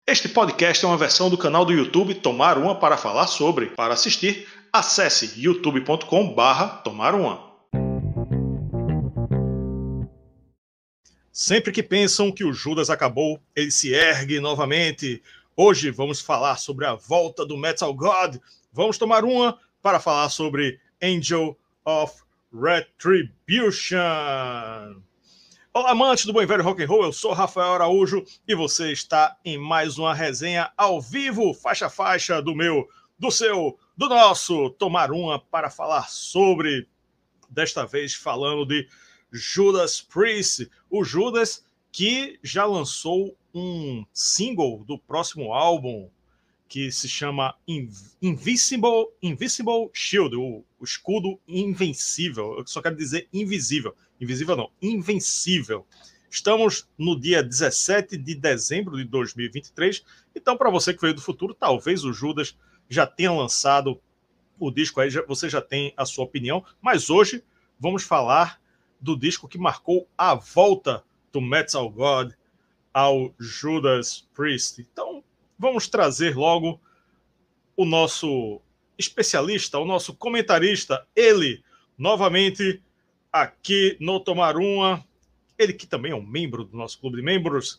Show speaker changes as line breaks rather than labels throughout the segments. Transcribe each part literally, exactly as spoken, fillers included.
Este podcast é uma versão do canal do YouTube Tomar Uma para falar sobre. Para assistir, acesse youtube ponto com barra tomar uma. Sempre que pensam que o Judas acabou, ele se ergue novamente. Hoje vamos falar sobre a volta do Metal God. Vamos tomar uma para falar sobre Angel of Retribution. Olá, amantes do bom e velho rock and roll, eu sou Rafael Araújo e você está em mais uma resenha ao vivo, faixa a faixa, do meu, do seu, do nosso Tomar Uma para falar sobre, desta vez falando de Judas Priest, o Judas que já lançou um single do próximo álbum que se chama Invisible, Invisible Shield, o, o escudo invencível. Eu só quero dizer invisível. Invisível não, invencível. Estamos no dia dezessete de dezembro de dois mil e vinte e três. Então, para você que veio do futuro, talvez o Judas já tenha lançado o disco aí, já, você já tem a sua opinião. Mas hoje vamos falar do disco que marcou a volta do Metal God ao Judas Priest. Então, vamos trazer logo o nosso especialista, o nosso comentarista, ele, novamente, aqui no Tomar Uma, ele que também é um membro do nosso clube de membros,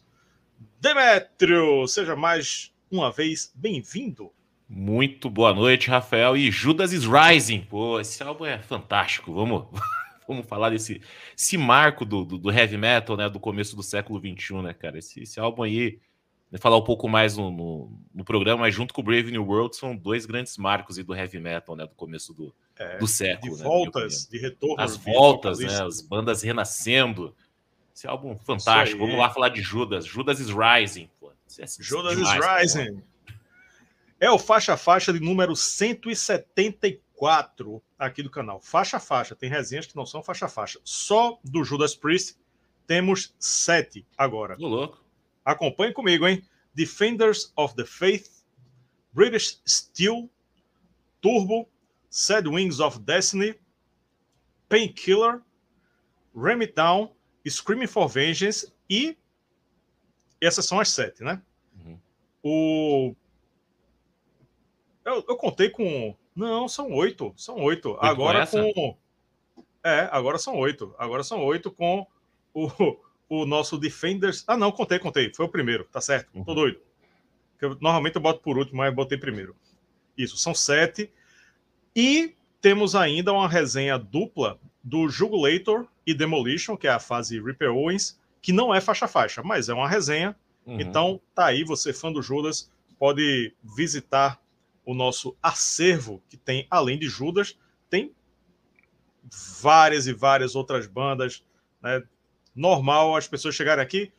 Demétrio, seja mais uma vez bem-vindo.
Muito boa noite, Rafael, e Judas is Rising, pô, esse álbum é fantástico, vamos, vamos falar desse esse marco do, do, do heavy metal, né, do começo do século vinte e um, né, cara, esse, esse álbum aí, vou falar um pouco mais no, no, no programa, mas junto com o Brave New World são dois grandes marcos aí do heavy metal, né, do começo do,
é,
do século.
De
né,
voltas, de retorno.
As voltas, né, as bandas renascendo. Esse álbum fantástico. Vamos lá falar de Judas. Judas is Rising. Pô. É
Judas demais, is Rising. Pô. É o faixa a faixa de número cento e setenta e quatro aqui do canal. Faixa a faixa. Tem resenhas que não são faixa a faixa. Só do Judas Priest temos sete agora.
Tô louco.
Acompanhe comigo, hein? Defenders of the Faith, British Steel, Turbo, Sad Wings of Destiny, Painkiller, Ram It Down, Screaming for Vengeance e essas são as sete, né? Uhum. O... Eu, eu contei com... Não, são oito. São oito. oito agora com... com... É, agora são oito. Agora são oito com o... o nosso Defenders... Ah, não, contei, contei. Foi o primeiro, tá certo. Uhum. Tô doido. Eu, normalmente eu boto por último, mas botei primeiro. Isso, são sete. E temos ainda uma resenha dupla do Jugulator e Demolition, que é a fase Ripper Owens, que não é faixa-faixa, mas é uma resenha. Uhum. Então, tá aí, você fã do Judas, pode visitar o nosso acervo, que tem, além de Judas, tem várias e várias outras bandas, né? Normal as pessoas chegarem aqui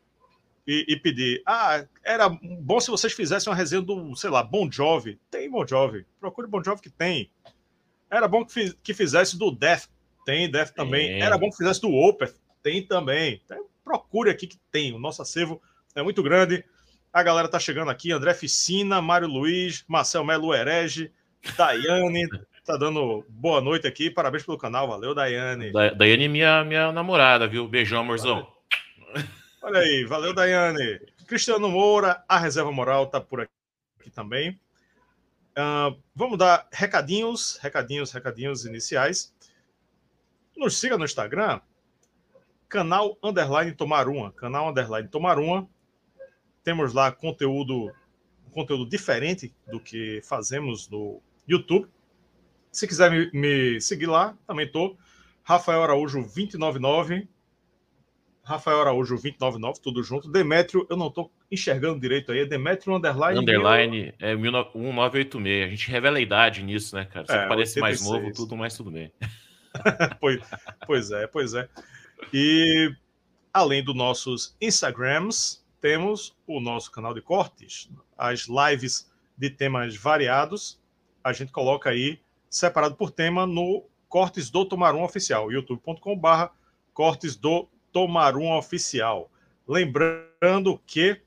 e, e pedir, ah, era bom se vocês fizessem uma resenha do, sei lá, Bon Jovi. Tem Bon Jovi, procure Bon Jovi que tem. Era bom que, fiz, que fizesse do Death, tem Death também. É. Era bom que fizesse do Opeth, tem também. Então, procure aqui que tem, o nosso acervo é muito grande. A galera tá chegando aqui, André Ficina, Mário Luiz, Marcel Melo Herege, Daiane, tá dando boa noite aqui, parabéns pelo canal, valeu, Daiane.
Da, Daiane é minha, minha namorada, viu? Beijão, amorzão.
Valeu. Olha aí, valeu, Daiane. Cristiano Moura, a Reserva Moral tá por aqui também. Uh, vamos dar recadinhos, recadinhos, recadinhos iniciais. Nos siga no Instagram, canal underline Tomar Uma, canal underline Tomar Uma. Temos lá conteúdo, conteúdo diferente do que fazemos no YouTube. Se quiser me, me seguir lá, também estou. Rafael Araújo dois nove nove. Rafael Araújo dois nove nove, tudo junto. Demétrio, eu não estou enxergando direito aí. É Demétrio underline.
Underline é mil novecentos e oitenta e seis. A gente revela a idade nisso, né, cara? Se é, parece mais novo, tudo, mas tudo bem.
pois, pois é, pois é. E além dos nossos Instagrams, temos o nosso canal de cortes, as lives de temas variados. A gente coloca aí, separado por tema, no Cortes do Tomar Uma Oficial, youtube ponto com barra Cortes do Tomar Uma Oficial. Lembrando que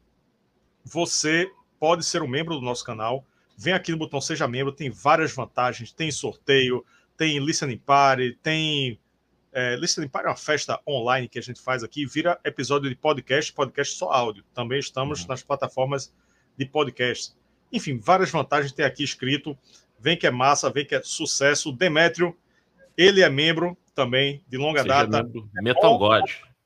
você pode ser um membro do nosso canal. Vem aqui no botão Seja Membro, tem várias vantagens, tem sorteio, tem listening party, tem... É, listening party é uma festa online que a gente faz aqui, vira episódio de podcast, podcast só áudio. Também estamos uhum. nas plataformas de podcast. Enfim, várias vantagens tem aqui escrito. Vem que é massa, vem que é sucesso. Demétrio, ele é membro também de longa
Seja
data.
membro Metal God.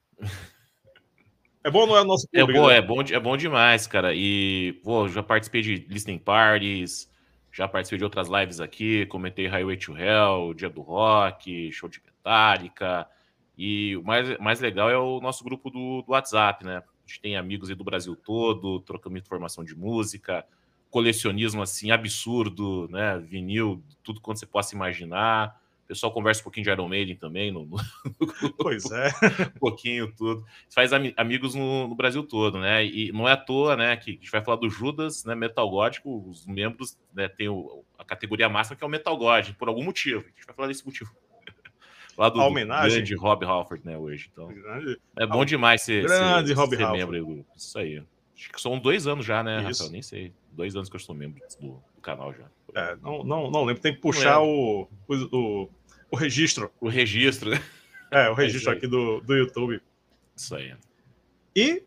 É bom ou não é o nosso
É
clube?
bom,
Né?
é bom, é bom demais, cara. E, pô, já participei de listening parties, já participei de outras lives aqui, comentei Highway to Hell, Dia do Rock, show de Metallica. E o mais, mais legal é o nosso grupo do, do WhatsApp, né? A gente tem amigos aí do Brasil todo, trocamos informação de música, colecionismo, assim, absurdo, né? Vinil, tudo quanto você possa imaginar. O pessoal conversa um pouquinho de Iron Maiden também. No, no...
Pois é.
um pouquinho, tudo. Faz am amigos no, no Brasil todo, né? E não é à toa, né, que a gente vai falar do Judas, né, Metal Gótico, os membros, né, tem o, a categoria máxima que é o Metal God, por algum motivo. A gente vai falar desse motivo. Lá do,
A
do
homenagem.
grande Rob Halford, né, hoje. Então,
grande,
é bom demais ser,
grande
ser,
Rob
ser
Halford.
membro aí do grupo. Isso aí. Acho que são dois anos já, né,
Isso.
Rafael? Nem sei. Dois anos que eu sou membro do, do canal já.
É, não, não, não lembro. Tem que puxar o, o, o, o registro.
O registro, né?
É, o registro aqui do, do YouTube.
Isso aí.
E,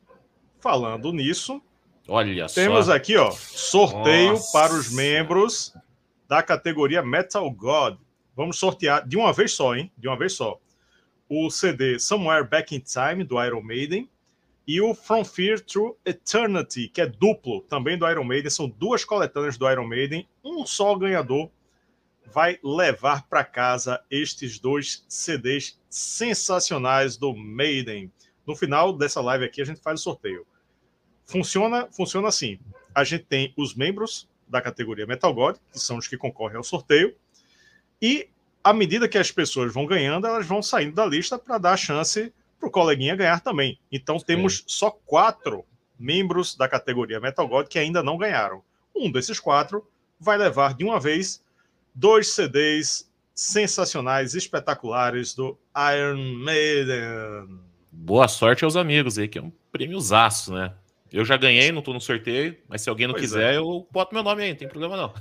falando nisso,
olha
temos
só.
aqui, ó, sorteio
Nossa.
para os membros da categoria Metal God. Vamos sortear de uma vez só, hein? De uma vez só. O C D Somewhere Back in Time, do Iron Maiden, e o From Fear to Eternity, que é duplo, também do Iron Maiden. São duas coletâneas do Iron Maiden. Um só ganhador vai levar para casa estes dois C Ds sensacionais do Maiden. No final dessa live aqui, a gente faz o sorteio. Funciona, funciona assim. A gente tem os membros da categoria Metal God, que são os que concorrem ao sorteio, e à medida que as pessoas vão ganhando, elas vão saindo da lista para dar a chance para o coleguinha ganhar também. Então Sim. temos só quatro membros da categoria Metal God que ainda não ganharam. Um desses quatro vai levar de uma vez dois C Ds sensacionais, espetaculares do Iron Maiden.
Boa sorte aos amigos aí, que é um prêmiozaço, né? Eu já ganhei, não tô no sorteio, mas se alguém não pois quiser, é. eu boto meu nome aí, não tem problema não.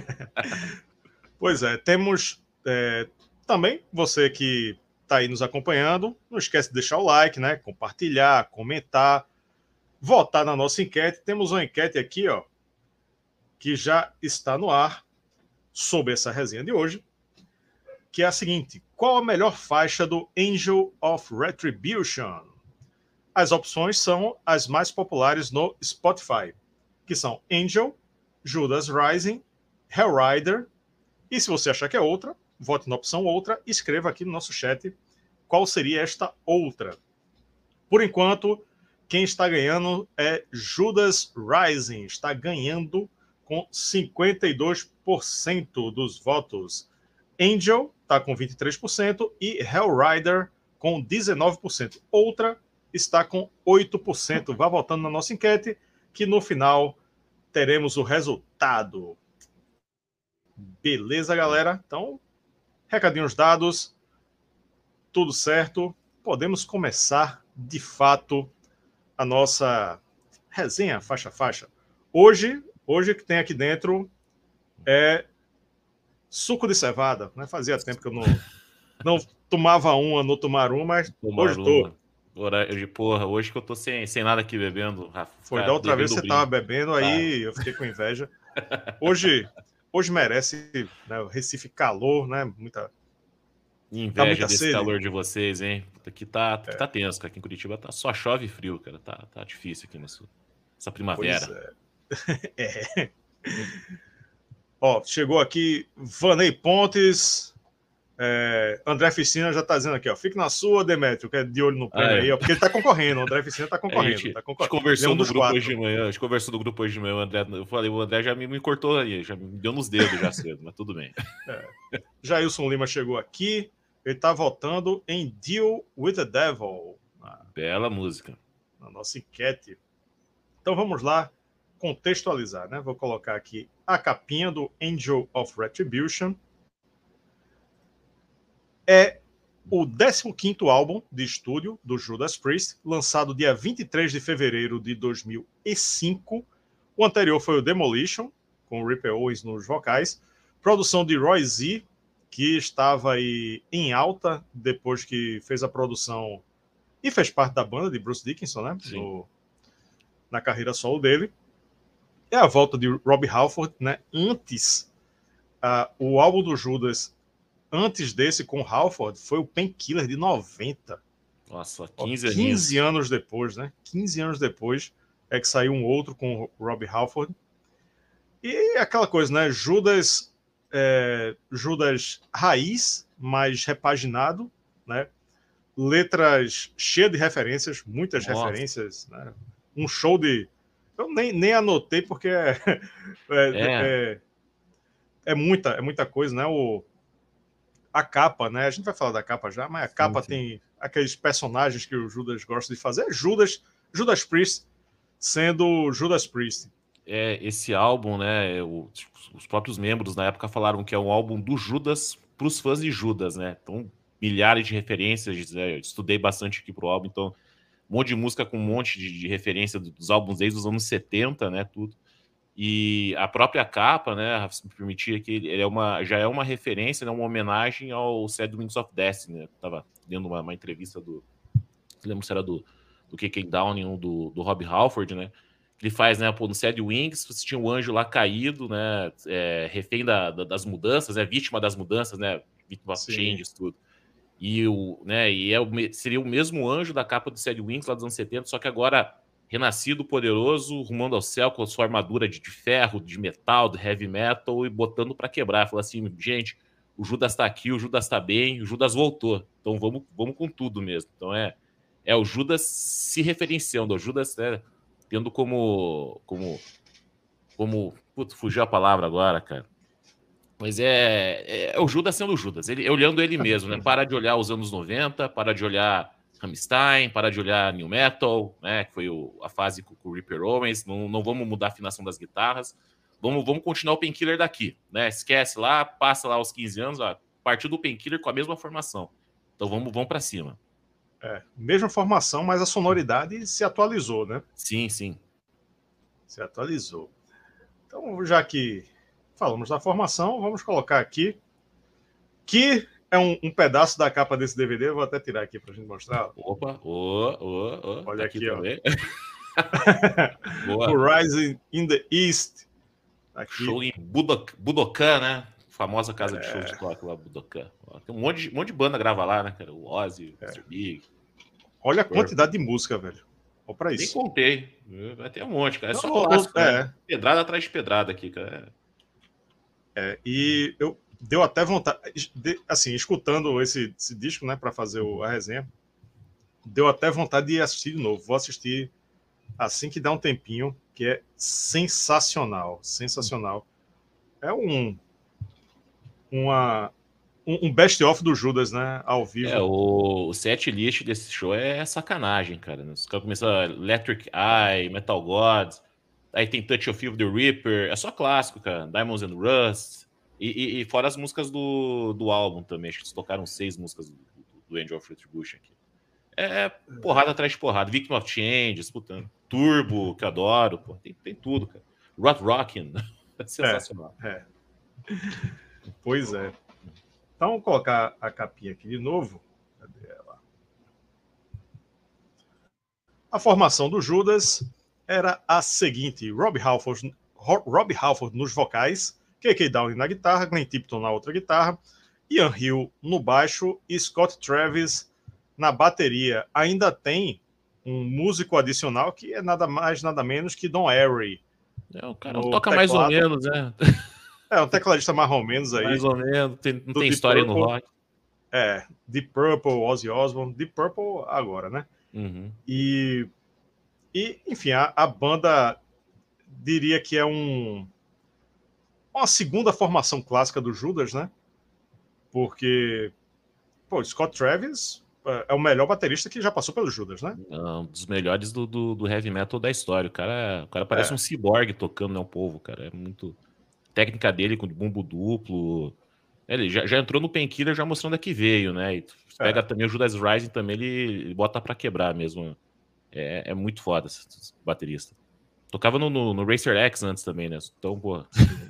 Pois é, temos é, também você que está aí nos acompanhando, não esquece de deixar o like, né? Compartilhar, comentar, votar na nossa enquete. Temos uma enquete aqui, ó, que já está no ar sobre essa resenha de hoje, que é a seguinte: qual a melhor faixa do Angel of Retribution? As opções são as mais populares no Spotify, que são Angel, Judas Rising, Hellrider, e se você achar que é outra, vote na opção outra e escreva aqui no nosso chat qual seria esta outra. Por enquanto, quem está ganhando é Judas Rising, está ganhando com cinquenta e dois por cento dos votos. Angel está com vinte e três por cento e Hellrider com dezenove por cento. Outra está com oito por cento. Vá votando na nossa enquete, que no final teremos o resultado. Beleza, galera? Então, recadinhos dados, tudo certo. Podemos começar, de fato, a nossa resenha faixa a faixa. Hoje, hoje o que tem aqui dentro é suco de cevada. Né? Fazia tempo que eu não, não tomava uma, não tomar uma, mas tomar hoje estou.
Hoje, porra, hoje que eu tô sem, sem nada aqui bebendo, Rafa.
Foi da outra vez que você estava bebendo, aí ah. eu fiquei com inveja. Hoje, hoje merece, né? O Recife calor, né? Muita
inveja tá muita desse sede. Calor de vocês, hein? Aqui tá, aqui é. tá tenso, cara. Aqui em Curitiba tá só chove e frio, cara. Tá, tá difícil aqui nessa, nessa primavera.
Pois é. é. Ó, chegou aqui Vanei Pontes. É, André Ficina já tá dizendo aqui, ó. Fique na sua, Demétrio, que é de olho no prêmio ah, é. aí, ó, porque ele tá concorrendo. O André Ficina tá concorrendo. A gente, tá concorrendo.
A gente conversou é um no grupo quatro. hoje de manhã. A gente conversou no grupo hoje de manhã. O André, eu falei, o André já me, me cortou aí, já me deu nos dedos já cedo, mas tudo bem.
É. Jailson Lima chegou aqui. Ele tá votando em Deal with the Devil. Na,
Bela música.
Na nossa enquete. Então vamos lá contextualizar, né? Vou colocar aqui a capinha do Angel of Retribution. É o décimo quinto álbum de estúdio do Judas Priest, lançado dia vinte e três de fevereiro de dois mil e cinco. O anterior foi o Demolition, com o Ripper Owens nos vocais. Produção de Roy Z, que estava aí em alta depois que fez a produção e fez parte da banda de Bruce Dickinson, né? No, na carreira solo dele. é a volta de Rob Halford, né? Antes, uh, o álbum do Judas, antes desse com Halford, foi o Painkiller de noventa.
Nossa, quinze,
quinze anos depois, né? quinze anos depois é que saiu um outro com o Rob Halford. E aquela coisa, né? Judas, é, Judas raiz, mais repaginado, né? Letras cheias de referências, muitas Nossa. referências, né? Um show de... Eu nem, nem anotei porque é, é, é. é, é muita, é muita coisa, né? O, a capa, né? A gente vai falar da capa já, mas a sim, capa sim. tem aqueles personagens que o Judas gosta de fazer. Judas, Judas Priest sendo Judas Priest.
É, esse álbum, né? O, os próprios membros na época falaram que é um álbum do Judas para os fãs de Judas, né? Então, milhares de referências. Né? Eu estudei bastante aqui pro álbum, então um monte de música com um monte de, de referência dos álbuns desde os anos setenta, né? Tudo. E a própria capa, né? Se me permitir que ele é uma, já é uma referência, né, uma homenagem ao Sad Wings of Destiny. Né? Eu tava lendo uma, uma entrevista do, não lembro se era do, do K K Downing ou do, do Rob Halford, né? Ele faz, né, pô, no Sad Wings, você tinha um anjo lá caído, né, é, refém da, da, das mudanças, né, vítima das mudanças, né, vítima of changes, tudo. E, o, né, e é o, seria o mesmo anjo da capa do Sad Wings lá dos anos setenta, só que agora renascido, poderoso, rumando ao céu com a sua armadura de, de ferro, de metal, de heavy metal e botando para quebrar. Fala assim, gente, o Judas tá aqui, o Judas tá bem, o Judas voltou, então vamos, vamos com tudo mesmo. Então é, é o Judas se referenciando, o Judas, né, tendo como, como, como, putz, fugiu a palavra agora, cara. Mas é, é o Judas sendo o Judas, ele, olhando ele mesmo, né? Para de olhar os anos noventa, para de olhar Rammstein, para de olhar New Metal, né? Que foi o, a fase com, com o Ripper Owens, não, não vamos mudar a afinação das guitarras, vamos, vamos continuar o Painkiller daqui, né? Esquece lá, passa lá aos quinze anos, ó, partiu do Painkiller com a mesma formação. Então vamos, vamos para cima.
É, mesma formação, mas a sonoridade se atualizou, né?
Sim, sim.
Se atualizou. Então, já que falamos da formação, vamos colocar aqui que é um, um pedaço da capa desse D V D. Eu vou até tirar aqui para a gente mostrar.
Opa, ô, ô, ô.
Olha
tá
aqui,
aqui
ó. O Rising in the East.
Aqui. Show em Budok, Budokan, né? Famosa casa é. de show de rock lá, Budokan. Tem um monte de, um monte de banda grava lá, né, cara? O Ozzy, o
é.
mister Big.
Olha a quantidade de música, velho. Olha pra isso.
Nem contei. Vai ter um monte, cara. É só
Não,
clássico,
é.
né? Pedrada atrás de pedrada aqui, cara.
É, e eu deu até vontade, de, assim, escutando esse, esse disco, né, para fazer o, a resenha, deu até vontade de assistir de novo. Vou assistir assim que dá um tempinho, que é sensacional, sensacional. É um uma um, um best-of do Judas, né, ao vivo.
É, o, o set list desse show é sacanagem, cara. Os caras começam Electric Eye, Metal Gods, aí tem Touch of the Reaper, é só clássico, cara. Diamonds and Rust, e, e, e fora as músicas do, do álbum também, acho que eles tocaram seis músicas do, do Angel of Retribution aqui. É porrada atrás de porrada, Victim of Change, puta, Turbo, que eu adoro, pô, tem, tem tudo, cara. Rot Rockin', é sensacional.
É, é. Pois é. Então, vou colocar a capinha aqui de novo. Cadê ela? A formação do Judas era a seguinte: Rob Halford, Rob Halford nos vocais, K K Downing na guitarra, Glenn Tipton na outra guitarra, Ian Hill no baixo e Scott Travis na bateria. Ainda tem um músico adicional que é nada mais, nada menos que Don Airey.
É, o cara toca teclado. Mais ou menos, né?
É, um tecladista mais ou menos aí.
Mais ou menos, tem, não tem Deep história Purple, no rock.
É, Deep Purple, Ozzy Osbourne, Deep Purple agora, né?
Uhum.
E, e, enfim, a, a banda diria que é um uma segunda formação clássica do Judas, né? Porque, pô, Scott Travis é o melhor baterista que já passou pelo Judas, né?
Um dos melhores do, do, do heavy metal da história. O cara, o cara parece
é.
um ciborgue tocando, né? O povo, cara. É muito... técnica dele com bumbo duplo. Ele já, já entrou no Painkiller já mostrando a que veio, né? E pega é. também o Judas Rising também, ele, ele bota pra quebrar mesmo. É, é muito foda esse, esse baterista. Tocava no, no, no Racer X antes também, né? Então, pô.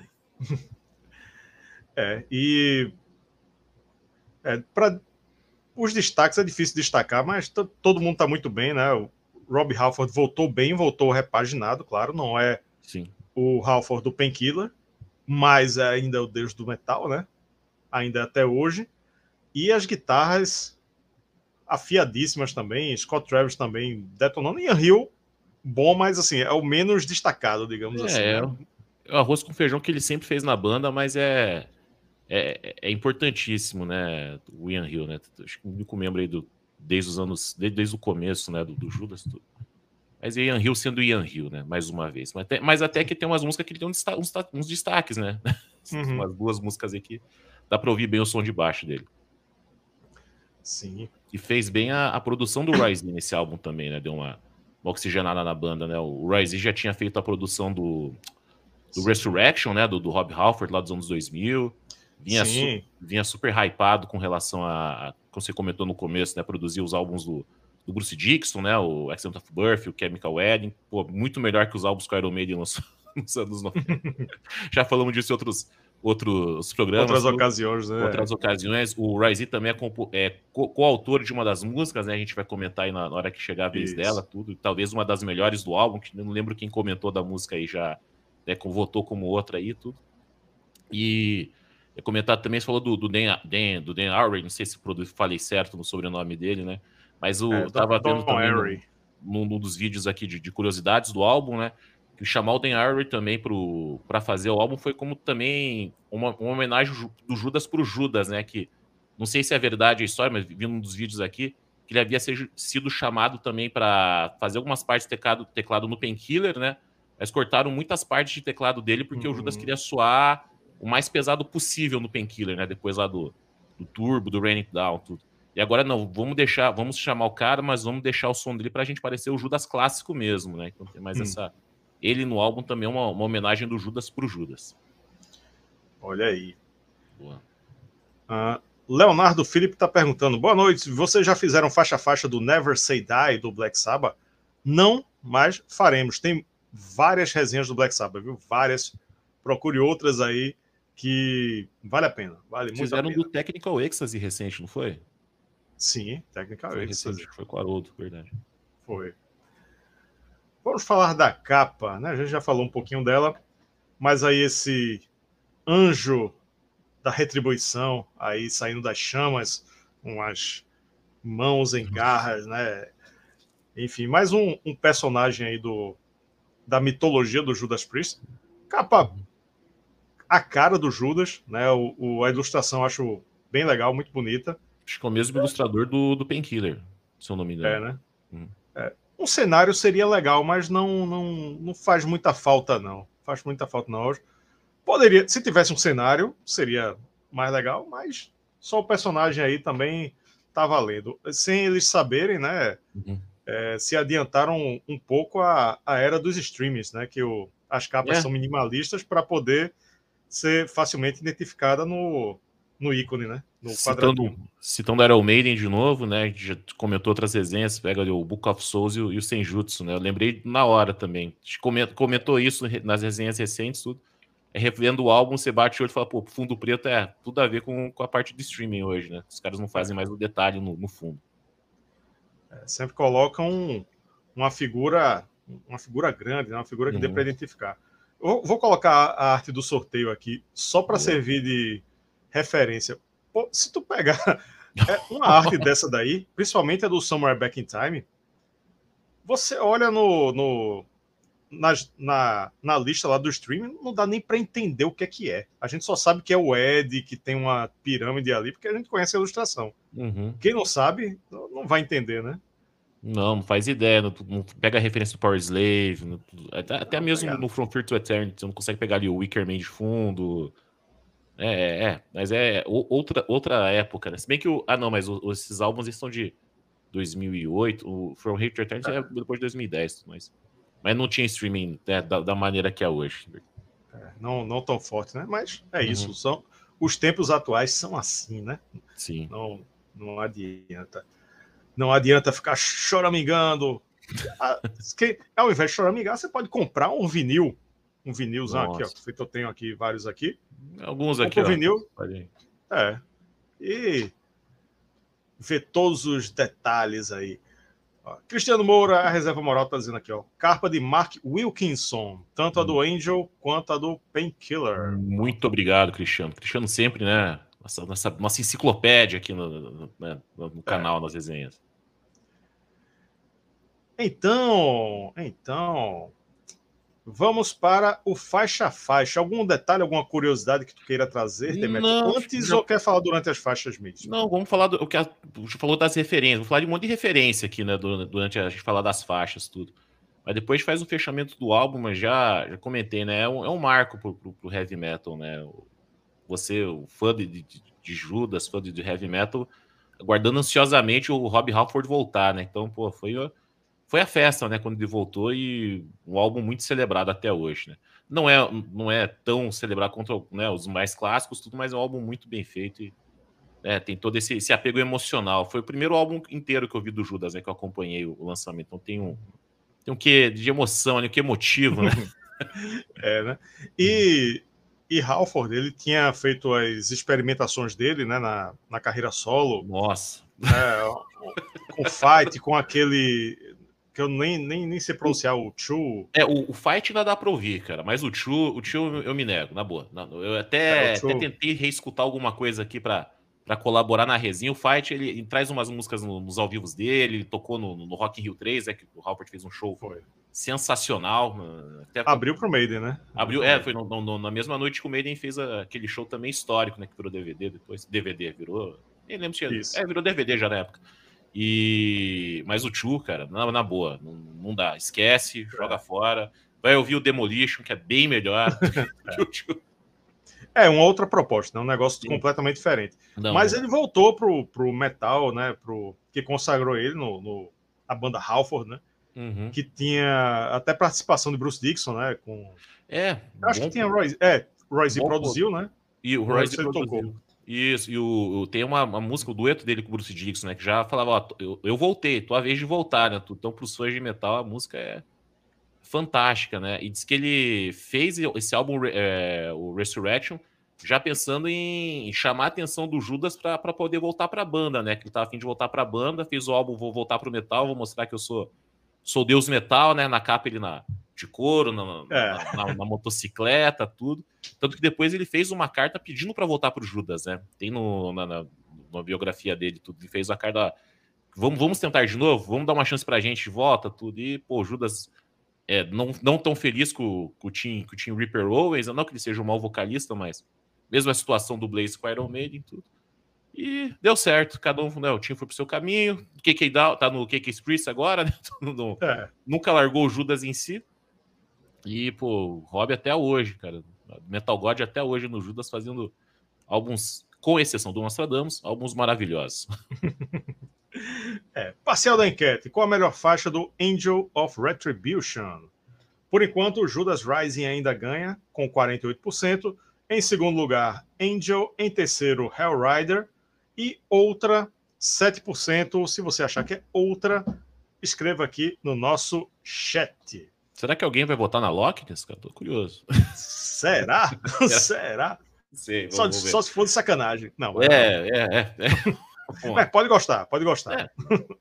É, e é, para os destaques é difícil destacar, mas t- todo mundo tá muito bem, né? O Rob Halford voltou bem, voltou repaginado, claro, não é
Sim.
o Halford do Painkiller, mas ainda é o deus do metal, né? Ainda até hoje. E as guitarras afiadíssimas também, Scott Travis também detonando. Ian Hill, bom, mas assim, é o menos destacado, digamos
É,
assim,
é,
né?
é o arroz com feijão que ele sempre fez na banda, mas é, é, é importantíssimo, né? O Ian Hill, né? Acho que o único membro aí do, desde os anos, desde, desde o começo, né? Do, do Judas. Tudo. Mas Ian Hill sendo Ian Hill, né? Mais uma vez. Mas até, mas até que tem umas músicas que ele tem uns, uns, uns destaques, né?
Uhum.
Umas duas músicas aqui. Dá pra ouvir bem o som de baixo dele.
Sim.
E fez bem a, a produção do Rise nesse álbum também, né? Deu uma, uma oxigenada na banda, né? O Rise já tinha feito a produção do, do Resurrection, né? Do, do Rob Halford lá dos anos dois mil. Vinha, su, vinha super hypado com relação a, a, como você comentou no começo, né? Produzir os álbuns do, do Bruce Dickinson, né? O Accident of Birth, o Chemical Wedding. Pô, muito melhor que os álbuns que o Iron Maiden lançou nos anos noventa. Já falamos disso em outros, outros programas.
Outras ocasiões, né?
Outras ocasiões. O Rise também é, é coautor de uma das músicas, né? A gente vai comentar aí na, na hora que chegar a vez Isso. dela, tudo. Talvez uma das melhores do álbum, que não lembro quem comentou da música aí já, né? Votou como outra aí, tudo. E eu comentar também, você falou do, do Dan, Dan, do Dan Array, não sei se falei certo no sobrenome dele, né? Mas o, é, eu tava vendo também no, num, num dos vídeos aqui de, de curiosidades do álbum, né? Que chamar o Dan Array também para fazer o álbum foi como também uma, uma homenagem do Judas pro Judas, né? Que não sei se é verdade a história, mas vi um dos vídeos aqui que ele havia ser, sido chamado também para fazer algumas partes de teclado, teclado no Painkiller, né? Mas cortaram muitas partes de teclado dele porque uhum. o Judas queria soar o mais pesado possível no Painkiller, né? Depois lá do, do Turbo, do Rain It Down, tudo. E agora não, vamos deixar, vamos chamar o cara, mas vamos deixar o som dele pra gente parecer o Judas clássico mesmo, né? Então tem mais hum. essa... Ele no álbum também é uma, uma homenagem do Judas pro Judas.
Olha aí. Boa. Uh, Leonardo Felipe tá perguntando, boa noite, vocês já fizeram faixa a faixa do Never Say Die do Black Sabbath? Não, mas faremos. Tem várias resenhas do Black Sabbath, viu? Várias. Procure outras aí que vale a pena. Vale muito
Fizeram
a pena.
do Technical Ecstasy recente, não foi?
Sim, Technical
foi
Ecstasy.
Recente, foi com o Haroldo, verdade.
Foi. Vamos falar da capa, né? A gente já falou um pouquinho dela, mas aí esse anjo da retribuição aí saindo das chamas, com as mãos em garras, né? Enfim, mais um, um personagem aí do, da mitologia do Judas Priest. Capa a cara do Judas, né? O, o, a ilustração eu acho bem legal, muito bonita.
Acho que é o mesmo ilustrador do, do Painkiller, se eu não me engano.
É, né? Hum. É. Um cenário seria legal, mas não, não, não faz muita falta, não. Faz muita falta, não. Poderia, se tivesse um cenário, seria mais legal, mas só o personagem aí também tá valendo. Sem eles saberem, né? Uhum. É, se adiantaram um, um pouco a, a era dos streamings, né? Que o, as capas é. são minimalistas para poder ser facilmente identificada no, no ícone, né? No
citando, citando Iron Maiden de novo, né? A gente já comentou outras resenhas, pega o Book of Souls e o, e o Senjutsu, né? Eu lembrei na hora também. A gente comentou, comentou isso nas resenhas recentes, tudo. É, revendo o álbum, você bate o olho e fala, pô, fundo preto é tudo a ver com, com a parte de streaming hoje, né? Os caras não fazem mais o detalhe no, no fundo.
É, sempre colocam uma figura, uma figura grande, né? Uma figura que uhum. dê para identificar. Eu vou colocar a arte do sorteio aqui, só para servir de referência. Pô, se tu pegar uma arte dessa daí, principalmente a do Somewhere Back in Time, você olha no, no, na, na, na lista lá do streaming, não dá nem para entender o que é que é. A gente só sabe que é o Ed, que tem uma pirâmide ali, porque a gente conhece a ilustração.
Uhum.
Quem não sabe, não vai entender, né?
Não, não faz ideia, não, não pega a referência do Power Slave, não, até, até mesmo pegar. No From Fear to Eternity, você não consegue pegar ali o Wicker Man de fundo. É, é, mas é outra, outra época, né? Se bem que o. Ah, não, mas o, esses álbuns eles são de dois mil e oito, o From Fear to Eternity é, é depois de dois mil e dez, mas, mas não tinha streaming, né, da, da maneira que é hoje.
É, não, não tão forte, né? Mas é uhum. isso, são, os tempos atuais são assim, né?
Sim.
Não, não adianta. Não adianta ficar choramingando. Que, ao invés de choramingar, você pode comprar um vinil. Um vinilzão Nossa. aqui, ó. Feito eu tenho aqui, vários aqui.
Alguns aqui,
ó.
Um
vinil. É. E ver todos os detalhes aí. Ó, Cristiano Moura, a reserva moral, tá dizendo aqui, ó. Carpa de Mark Wilkinson, tanto a do Angel quanto a do Painkiller.
Muito obrigado, Cristiano. Cristiano sempre, né? Nossa, nossa, nossa enciclopédia aqui no, no, né, no canal, é. nas resenhas.
Então, então, vamos para o faixa a faixa. Algum detalhe, alguma curiosidade que tu queira trazer, Demetrio? Antes já... ou quer falar durante as faixas mesmo?
Não, vamos falar do o que a gente falou das referências. Vou falar de um monte de referência aqui, né? Durante a gente falar das faixas, tudo. Mas depois faz o fechamento do álbum, mas já, já comentei, né? É um, é um marco pro, pro, pro heavy metal, né? Você, o fã de, de, de Judas, fã de, de heavy metal, aguardando ansiosamente o Rob Halford voltar, né? Então, pô, foi, foi a festa, né? Quando ele voltou e um álbum muito celebrado até hoje, né? Não é, não é tão celebrado contra, né, os mais clássicos, tudo, mas é um álbum muito bem feito e é, tem todo esse, esse apego emocional. Foi o primeiro álbum inteiro que eu vi do Judas, né? Que eu acompanhei o, o lançamento. Então tem um, tem um quê de emoção, um quê emotivo, né?
É, né? E... E Halford, ele tinha feito as experimentações dele, né, na, na carreira solo.
Nossa.
Né, com o Fight, com aquele... que eu nem, nem, nem sei pronunciar, o Chu.
É, o, o Fight ainda dá pra ouvir, cara. Mas o Chu, o Chu eu me nego, na boa. Eu até, é, até tentei reescutar alguma coisa aqui pra, pra colaborar na resenha. O Fight, ele, ele traz umas músicas no, nos ao vivos dele, ele tocou no, no Rock in Rio três, é que o Halford fez um show
Foi.
sensacional. Até
abriu pro Maiden, né?
Abriu, é, foi no, no, na mesma noite que o Maiden fez a, aquele show também histórico, né? Que virou D V D depois. D V D virou. Nem lembro se tinha. É, virou D V D já na época. E... Mas o Chu, cara, na, na boa, não, não dá. Esquece, é. joga fora. Vai ouvir o Demolition, que é bem melhor que o Chu.
É, uma outra proposta, né? Um negócio Sim. completamente diferente. Não, Mas não ele voltou pro, pro metal, né? Pro, que consagrou ele no, no, a banda Halford, né? Uhum. Que tinha até participação de Bruce Dickinson, né? Com...
É.
Acho que tinha Roy... É, Roy Z produziu, né?
E o Roy Z tocou. Isso, e o, o, tem uma, uma música, o dueto dele com o Bruce Dickinson, né? Que já falava, ó, eu, eu voltei, tua vez de voltar, né? Então, pros fãs de metal, a música é fantástica, né? E diz que ele fez esse álbum, é, o Resurrection, já pensando em chamar a atenção do Judas para poder voltar para a banda, né? Que ele tava a fim de voltar para a banda, fez o álbum, vou voltar pro metal, vou mostrar que eu sou sou Deus Metal, né? Na capa ele na, de couro, na, é. na, na, na motocicleta, tudo. Tanto que depois ele fez uma carta pedindo para voltar pro Judas, né? Tem no, na, na, na biografia dele tudo. Ele fez uma carta, vamos, vamos tentar de novo, vamos dar uma chance pra gente de volta, tudo. E, pô, Judas é, não, não tão feliz com, com, o Tim, com o Tim Ripper Owens, não que ele seja um mau vocalista, mas mesmo a situação do Blaze com Iron Maiden, tudo. E deu certo, cada um, né, o time foi pro seu caminho. O K K Down tá no K K Priest agora, né? No, é. Nunca largou o Judas em si. E, pô, Rob até hoje, cara. Metal God até hoje no Judas fazendo álbuns, com exceção do Nostradamus, álbuns maravilhosos.
É, parcial da enquete. Qual a melhor faixa do Angel of Retribution? Por enquanto, o Judas Rising ainda ganha, com quarenta e oito por cento. Em segundo lugar, Angel. Em terceiro, Hellrider. E outra, sete por cento. Se você achar que é outra, escreva aqui no nosso chat.
Será que alguém vai votar na Loki? Cara, tô curioso.
Será? Será?
Sei,
só,
vamos ver.
Só se for de sacanagem. Não,
é, é, é, é.
é. Pode gostar, pode gostar.
É.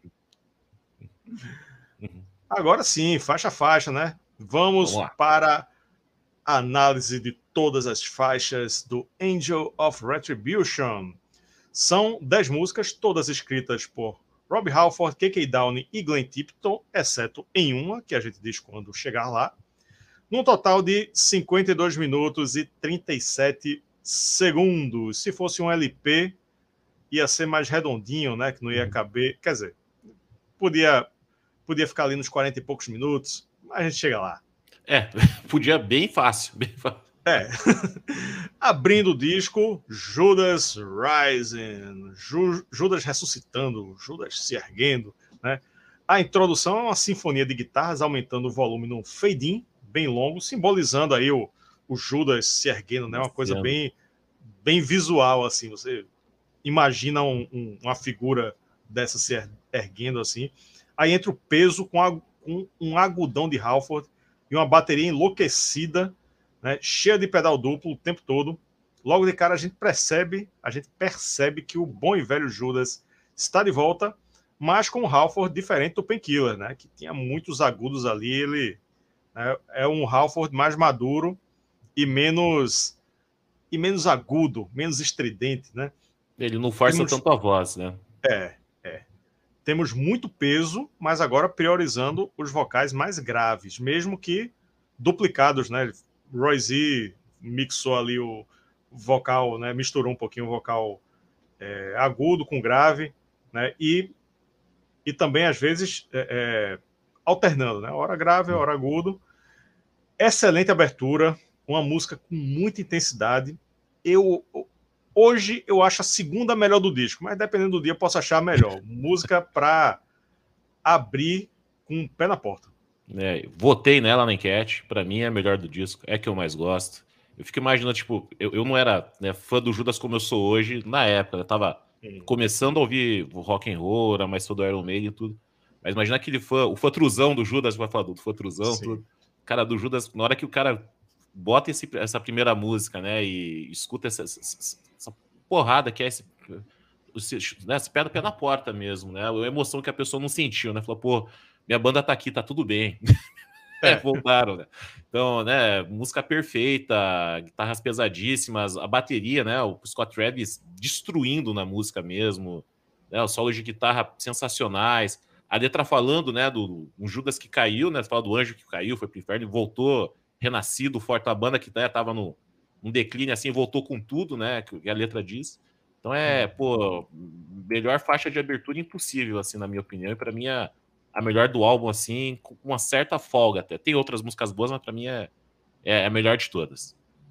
Agora sim, faixa a faixa, né? Vamos, Vamos para a análise de todas as faixas do Angel of Retribution. São dez músicas, todas escritas por Rob Halford, K K Downey e Glenn Tipton, exceto em uma, que a gente diz quando chegar lá. Num total de cinquenta e dois minutos e trinta e sete segundos. Se fosse um L P, ia ser mais redondinho, né? Que não ia caber. Quer dizer, podia, podia ficar ali nos quarenta e poucos minutos, mas a gente chega lá.
É, podia bem fácil, bem fácil.
É. Abrindo o disco, Judas Rising, Ju, Judas ressuscitando, Judas se erguendo, né? A introdução é uma sinfonia de guitarras aumentando o volume num fade-in bem longo, simbolizando aí o, o Judas se erguendo, né? Uma coisa bem, bem visual, assim. Você imagina um, um, uma figura dessa se erguendo assim. Aí entra o peso com, a, com um agudão de Halford e uma bateria enlouquecida, né, cheia de pedal duplo o tempo todo. Logo de cara a gente percebe, a gente percebe que o bom e velho Judas está de volta, mas com o Halford diferente do Painkiller, né? Que tinha muitos agudos ali, ele né, é um Halford mais maduro e menos e menos agudo, menos estridente, né?
Ele não força
Temos,
tanto a voz, né?
É, é. Temos muito peso, mas agora priorizando os vocais mais graves, mesmo que duplicados, né? Roy Z mixou ali o vocal, né? Misturou um pouquinho o vocal é, agudo com grave, né? E, e também, às vezes, é, é, alternando, né? Hora grave, hora agudo. Excelente abertura, uma música com muita intensidade. Eu hoje eu acho a segunda melhor do disco, mas dependendo do dia eu posso achar a melhor. Música para abrir com o pé na porta.
É, votei nela na enquete, pra mim é a melhor do disco, é a que eu mais gosto. Eu fico imaginando, tipo, eu, eu não era né, fã do Judas como eu sou hoje, na época, eu tava hum. começando a ouvir rock and roll, era mais fã do Iron Maiden e tudo. Mas imagina aquele fã, o fã-truzão do Judas, vai falar do fã-truzão, tudo. Cara, do Judas, na hora que o cara bota esse, essa primeira música, né, e escuta essa, essa, essa porrada que é esse... Você, né, você pega o pé na porta mesmo, né? A emoção que a pessoa não sentiu, né? Falou, pô, minha banda tá aqui, tá tudo bem. É, voltaram, né? Então, né, música perfeita, guitarras pesadíssimas, a bateria, né? O Scott Travis destruindo na música mesmo, né? Os solos de guitarra sensacionais. A letra falando, né, do um Judas que caiu, né? Fala do anjo que caiu, foi pro inferno e voltou renascido, forte. A banda que né, tava no um declínio assim, voltou com tudo, né? Que a letra diz. Então é, pô, melhor faixa de abertura impossível, assim, na minha opinião. E pra mim é a melhor do álbum, assim, com uma certa folga até. Tem outras músicas boas, mas pra mim é, é a melhor de todas.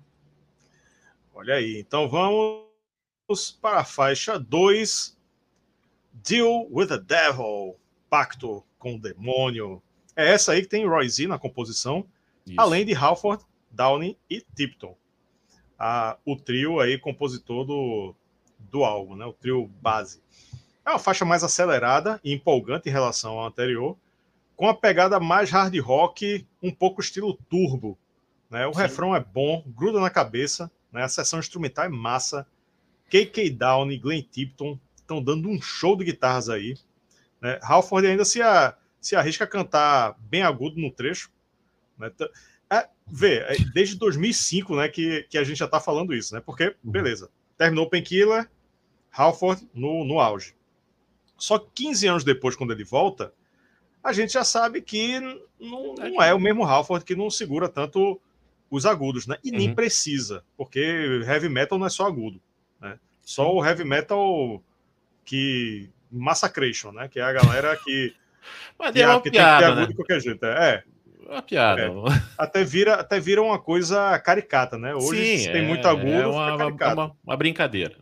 Olha aí, então vamos para a faixa dois, Deal with the Devil, Pacto com o Demônio. É essa aí que tem Roy Z na composição, Isso. além de Halford, Downey e Tipton. Ah, o trio aí, compositor do, do álbum, né? O trio base. É uma faixa mais acelerada e empolgante em relação à anterior, com a pegada mais hard rock, um pouco estilo turbo. Né? O Sim. refrão é bom, gruda na cabeça, né? A sessão instrumental é massa. K K Downey e Glenn Tipton estão dando um show de guitarras aí. Né? Halford ainda se, a, se arrisca a cantar bem agudo no trecho. Né? É, vê, é desde dois mil e cinco né, que, que a gente já está falando isso, né? Porque, beleza, terminou o Painkiller, Halford no, no auge. Só quinze anos depois, quando ele volta, a gente já sabe que não, não é o mesmo Halford, que não segura tanto os agudos, né? E nem uhum. precisa, porque heavy metal não é só agudo, né? Só o heavy metal que massacration, né? Que é a galera que,
Mas
que,
é uma
que
piada,
tem que ter agudo
né?
de qualquer jeito. É,
uma piada.
É. Até, vira, até vira uma coisa caricata, né? Hoje,
Sim,
se tem
é,
muito agudo,
é uma,
fica caricato.
Uma, uma brincadeira.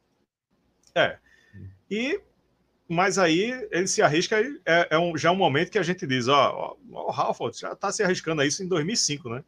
É. E, mas aí ele se arrisca, é, é um, já é um momento que a gente diz, ó, ó o Halford já tá se arriscando a isso em dois mil e cinco, né?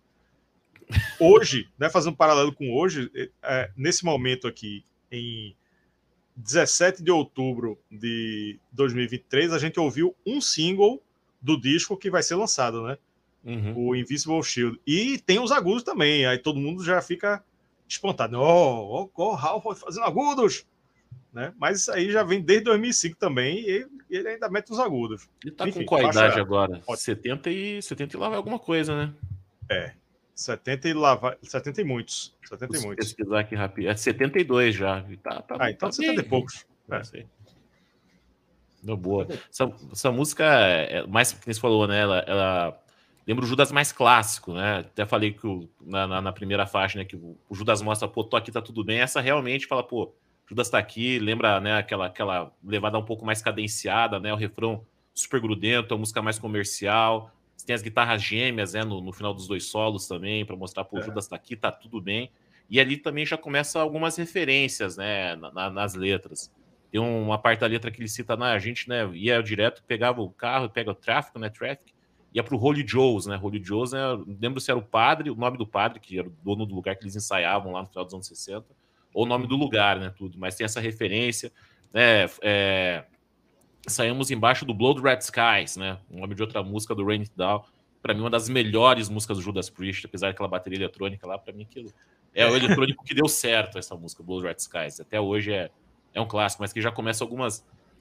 Hoje, né, fazendo um paralelo com hoje, é, nesse momento aqui, em dezessete de outubro de dois mil e vinte e três, a gente ouviu um single do disco que vai ser lançado, né? Uhum. O Invisible Shield. E tem os agudos também. Aí todo mundo já fica espantado. Ó, oh, o Halford fazendo agudos. Né? Mas isso aí já vem desde dois mil e cinco também. E ele ainda mete os agudos.
Ele tá Enfim, com qual idade agora? setenta e, setenta e lá vai alguma coisa, né?
É. setenta e lá vai. setenta e muitos. setenta e
Vou
muitos.
pesquisar aqui rápido. É setenta e dois já. Tá, tá,
ah, então
tá
setenta e poucos.
Não é. sei. Não, boa. Essa, essa música, é, mais que você falou, né? Ela. ela... Lembra o Judas mais clássico, né? Até falei que o, na, na, na primeira faixa, né? Que o, o Judas mostra, pô, tô aqui, tá tudo bem. Essa realmente fala, pô, Judas tá aqui, lembra, né? Aquela, aquela levada um pouco mais cadenciada, né? O refrão super grudento, a música mais comercial. Você tem as guitarras gêmeas, né? No, no final dos dois solos também, para mostrar, pô, o Judas tá aqui, tá tudo bem. E ali também já começa algumas referências, né? Na, na, nas letras. Tem uma parte da letra que ele cita, na, a gente, né? Ia direto, pegava o carro, pega o tráfico, né? Traffic. Ia pro Holy Joe's, né? Holy Joe's, né? Lembro se era o padre, o nome do padre, que era o dono do lugar que eles ensaiavam lá no final dos anos sessenta, ou o nome do lugar, né? Tudo. Mas tem essa referência, né? É... Saímos embaixo do Blood Red Skies, né? O nome de outra música do Rain It Down. Pra mim, uma das melhores músicas do Judas Priest, apesar daquela bateria eletrônica lá, pra mim aquilo é o eletrônico que deu certo, essa música, Blood Red Skies. Até hoje é, é um clássico, mas que já começa algumas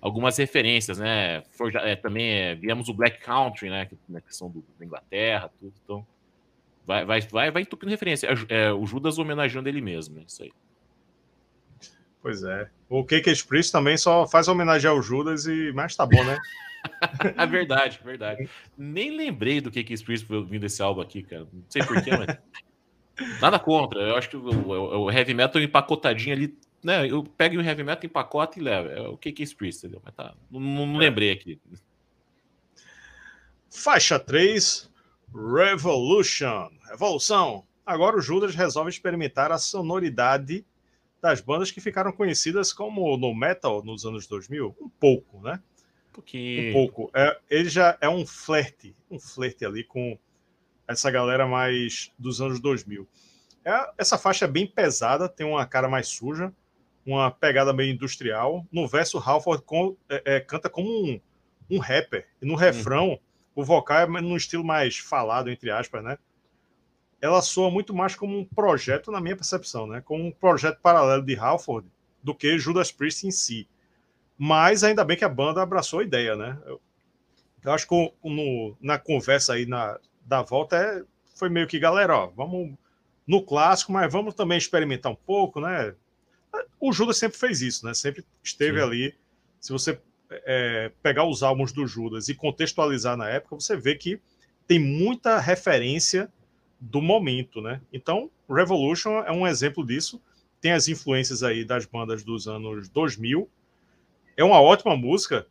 algumas referências, né? For, é, também é, viemos o Black Country, né? Que, na questão do, da Inglaterra, tudo. Então, vai, vai, vai, vai entupindo referência. É, é, o Judas homenageando ele mesmo, é isso aí.
Pois é. O K-K Priest também só faz homenagem ao Judas, e mas tá bom, né?
É verdade, verdade. Nem lembrei do K-K Priest vindo desse álbum aqui, cara. Não sei porquê, mas... Nada contra. Eu acho que o, o, o heavy metal empacotadinho ali, né? Eu pego o heavy metal, empacoto e levo. É o K-K Priest, entendeu? Mas tá, não, não
É.
lembrei aqui.
Faixa três, Revolution. Revolução. Agora o Judas resolve experimentar a sonoridade das bandas que ficaram conhecidas como no metal nos anos dois mil. Um pouco, né?
Um pouquinho.
Um pouco. É, ele já é um flerte, um flerte ali com essa galera mais dos anos dois mil. É, essa faixa é bem pesada, tem uma cara mais suja, uma pegada meio industrial. No verso, Halford com, é, é, canta como um, um rapper. E no refrão, hum. o vocal é num estilo mais falado, entre aspas, né? Ela soa muito mais como um projeto, na minha percepção, né? Como um projeto paralelo de Halford do que Judas Priest em si. Mas ainda bem que a banda abraçou a ideia, né? Eu, eu acho que no, na conversa aí na, da volta é, foi meio que, galera, ó, vamos no clássico, mas vamos também experimentar um pouco, né? O Judas sempre fez isso, né? Sempre esteve Sim. ali. Se você é, pegar os álbuns do Judas e contextualizar na época, você vê que tem muita referência do momento, né? Então, Revolution é um exemplo disso. Tem as influências aí das bandas dos anos dois mil. É uma ótima música.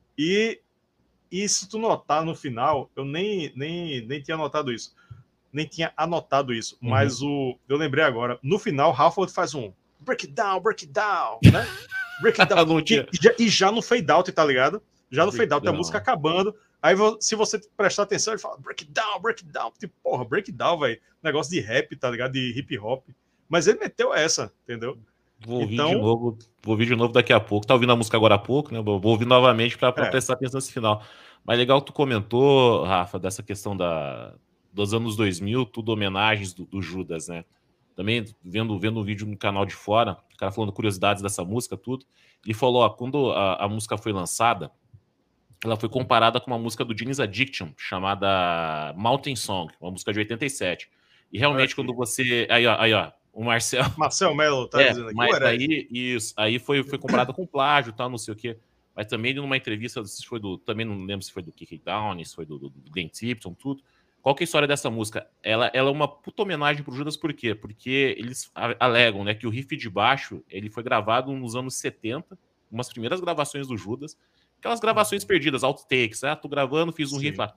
E, e se tu notar no final, eu nem, nem, nem tinha notado isso. Nem tinha anotado isso. Uhum. Mas o, eu lembrei agora. No final, Halford faz um break it down, break it down, né? Break it down. e, e, já, e já no fade out, tá ligado? Já no fade out, a música acabando. Aí, se você prestar atenção, ele fala break it down, break it down. Tipo, porra, break it down, velho. Negócio de rap, tá ligado? De hip hop. Mas ele meteu essa, entendeu?
Vou ouvir então, de novo, vou ouvir de novo daqui a pouco. Tá ouvindo a música agora há pouco, né? Vou ouvir novamente para é. prestar atenção nesse final. Mas legal que tu comentou, Rafa, dessa questão da, dos anos dois mil, tudo homenagens do, do Judas, né? Também vendo, vendo um vídeo no canal de fora, o cara falando curiosidades dessa música, tudo. Ele falou, ó, quando a, a música foi lançada, ela foi comparada com uma música do Jane's Addiction, chamada Mountain Song, uma música de oitenta e sete. E realmente, quando você... Aí, ó, aí, ó, o Marcel...
Marcel Mello tá
é,
dizendo aqui.
Mas aí, isso, aí foi, foi comparado com plágio e tal, não sei o quê. Mas também numa entrevista, se foi do... Também não lembro se foi do Kick It Down, se foi do, do, do Glenn Tipton, tudo. Qual que é a história dessa música? Ela, ela é uma puta homenagem pro Judas, por quê? Porque eles alegam, né, que o riff de baixo, ele foi gravado nos anos setenta, umas primeiras gravações do Judas, aquelas gravações perdidas, outtakes, ah, tô gravando, fiz um Sim. riff lá,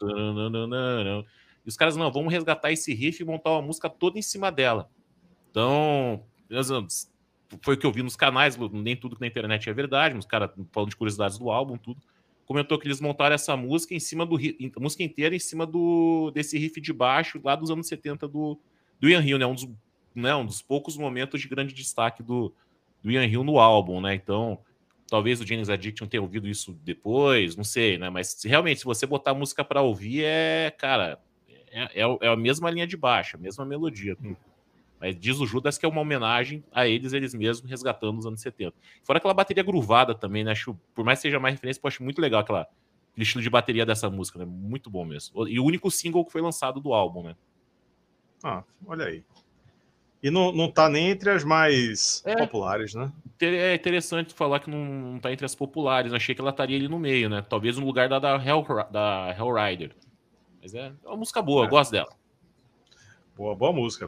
e os caras, não, vamos resgatar esse riff e montar uma música toda em cima dela. Então, foi o que eu vi nos canais, nem tudo que na internet é verdade, os caras falando de curiosidades do álbum, tudo. Comentou que eles montaram essa música em cima do a música inteira em cima do desse riff de baixo lá dos anos setenta do, do Ian Hill, né? Um dos, né? Um dos poucos momentos de grande destaque do, do Ian Hill no álbum, né? Então, talvez o Jane's Addiction tenha ouvido isso depois, não sei, né? Mas se, realmente, se você botar a música para ouvir, é, cara, é, é, é a mesma linha de baixo, a mesma melodia. Hum. Mas diz o Judas que é uma homenagem a eles, eles mesmos, resgatando os anos setenta. Fora aquela bateria gruvada também, né? Acho, por mais que seja mais referência, eu acho muito legal aquela, aquele estilo de bateria dessa música, né? Muito bom mesmo. E o único single que foi lançado do álbum, né?
Ah, olha aí. E não, não tá nem entre as mais é, populares, né?
É interessante falar que não, não tá entre as populares. Eu achei que ela estaria ali no meio, né? Talvez no lugar da, da, Hell, da Hellrider. Mas é, é uma música boa, é. eu gosto dela.
Boa, boa música.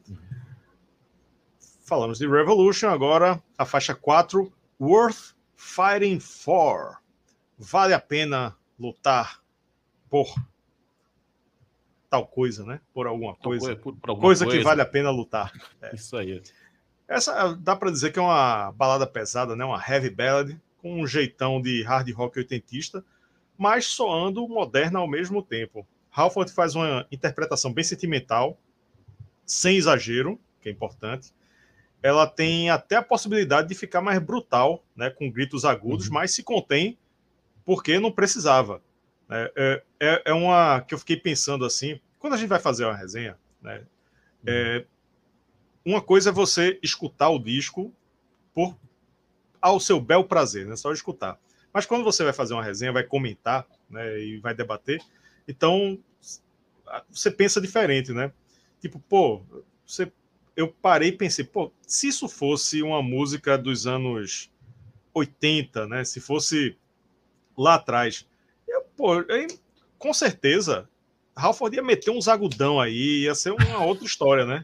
Falamos de Revolution, agora a faixa quatro, Worth Fighting For. Vale a pena lutar por tal coisa, né? Por alguma coisa. Por, por alguma coisa, coisa que vale a pena lutar.
É. Isso aí.
Essa dá para dizer que é uma balada pesada, né? Uma heavy ballad, com um jeitão de hard rock oitentista, mas soando moderna ao mesmo tempo. Halford faz uma interpretação bem sentimental, sem exagero, que é importante. Ela tem até a possibilidade de ficar mais brutal, né, com gritos agudos, uhum. mas se contém porque não precisava. É, é, é uma que eu fiquei pensando assim, quando a gente vai fazer uma resenha, né, uhum. é, uma coisa é você escutar o disco por, ao seu bel prazer, né, só escutar. Mas quando você vai fazer uma resenha, vai comentar, né, e vai debater, então você pensa diferente, né? Tipo, pô, você, eu parei e pensei, pô, se isso fosse uma música dos anos oitenta, né? Se fosse lá atrás, eu, pô, eu, com certeza, Halford ia meter uns agudão aí, ia ser uma outra história, né?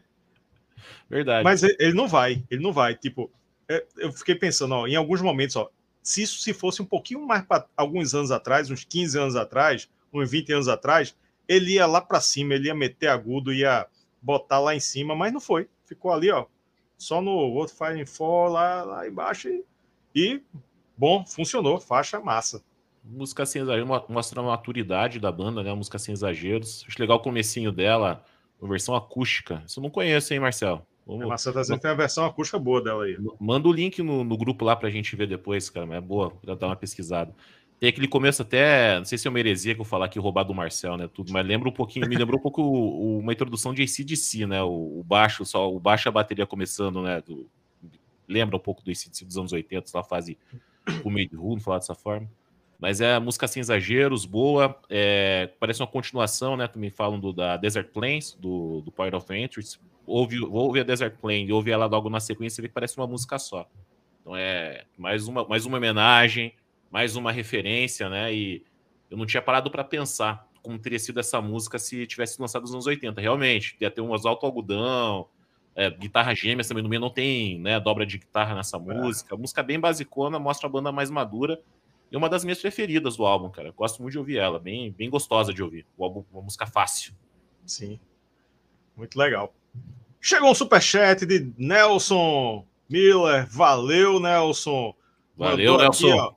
Verdade.
Mas ele não vai, ele não vai. Tipo, eu fiquei pensando, ó, em alguns momentos, ó, se isso se fosse um pouquinho mais para alguns anos atrás, uns quinze anos atrás, uns vinte anos atrás, ele ia lá para cima, ele ia meter agudo, ia botar lá em cima, mas não foi. Ficou ali, ó, só no outro Fighting For, lá, lá embaixo. E, e, bom, funcionou, faixa massa.
Música sem exagero, mostra a maturidade da banda, né? Música sem exageros. Acho legal o comecinho dela, a versão acústica. Isso eu não conheço, hein, Marcel?
Vamos... É, Marcel tá dizendo que tem a versão acústica boa dela aí.
Manda o link no, no grupo lá pra gente ver depois, cara. Mas é boa, pra dar uma pesquisada. Tem aquele começo até, não sei se é uma heresia que eu falar aqui, roubar do Marcel, né? Tudo, mas lembra um pouquinho, me lembrou um pouco o, o, uma introdução de A C D C, né? O, o baixo, só o baixo e a bateria começando, né? Do, lembra um pouco do A C D C dos anos oitenta, na fase o Made Who, falar dessa forma. Mas é música sem exageros, boa. É, parece uma continuação, né? Também falam do, da Desert Plains, do, do Point of Entry. Ouve, ouve a Desert Plains, ouve ela logo na sequência, você vê que parece uma música só. Então é mais uma, mais uma homenagem, mais uma referência, né? E eu não tinha parado para pensar como teria sido essa música se tivesse sido lançada nos anos oitenta. Realmente, ia ter umas alto algodão, é, guitarra gêmeas também no meio, não tem, né, dobra de guitarra nessa música. A música bem basicona, mostra a banda mais madura. E uma das minhas preferidas do álbum, cara. Gosto muito de ouvir ela, bem, bem gostosa de ouvir. O álbum, uma música fácil.
Sim, muito legal. Chegou um superchat de Nelson Miller. Valeu, Nelson.
Valeu,
Mandou
Nelson.
Aqui, ó.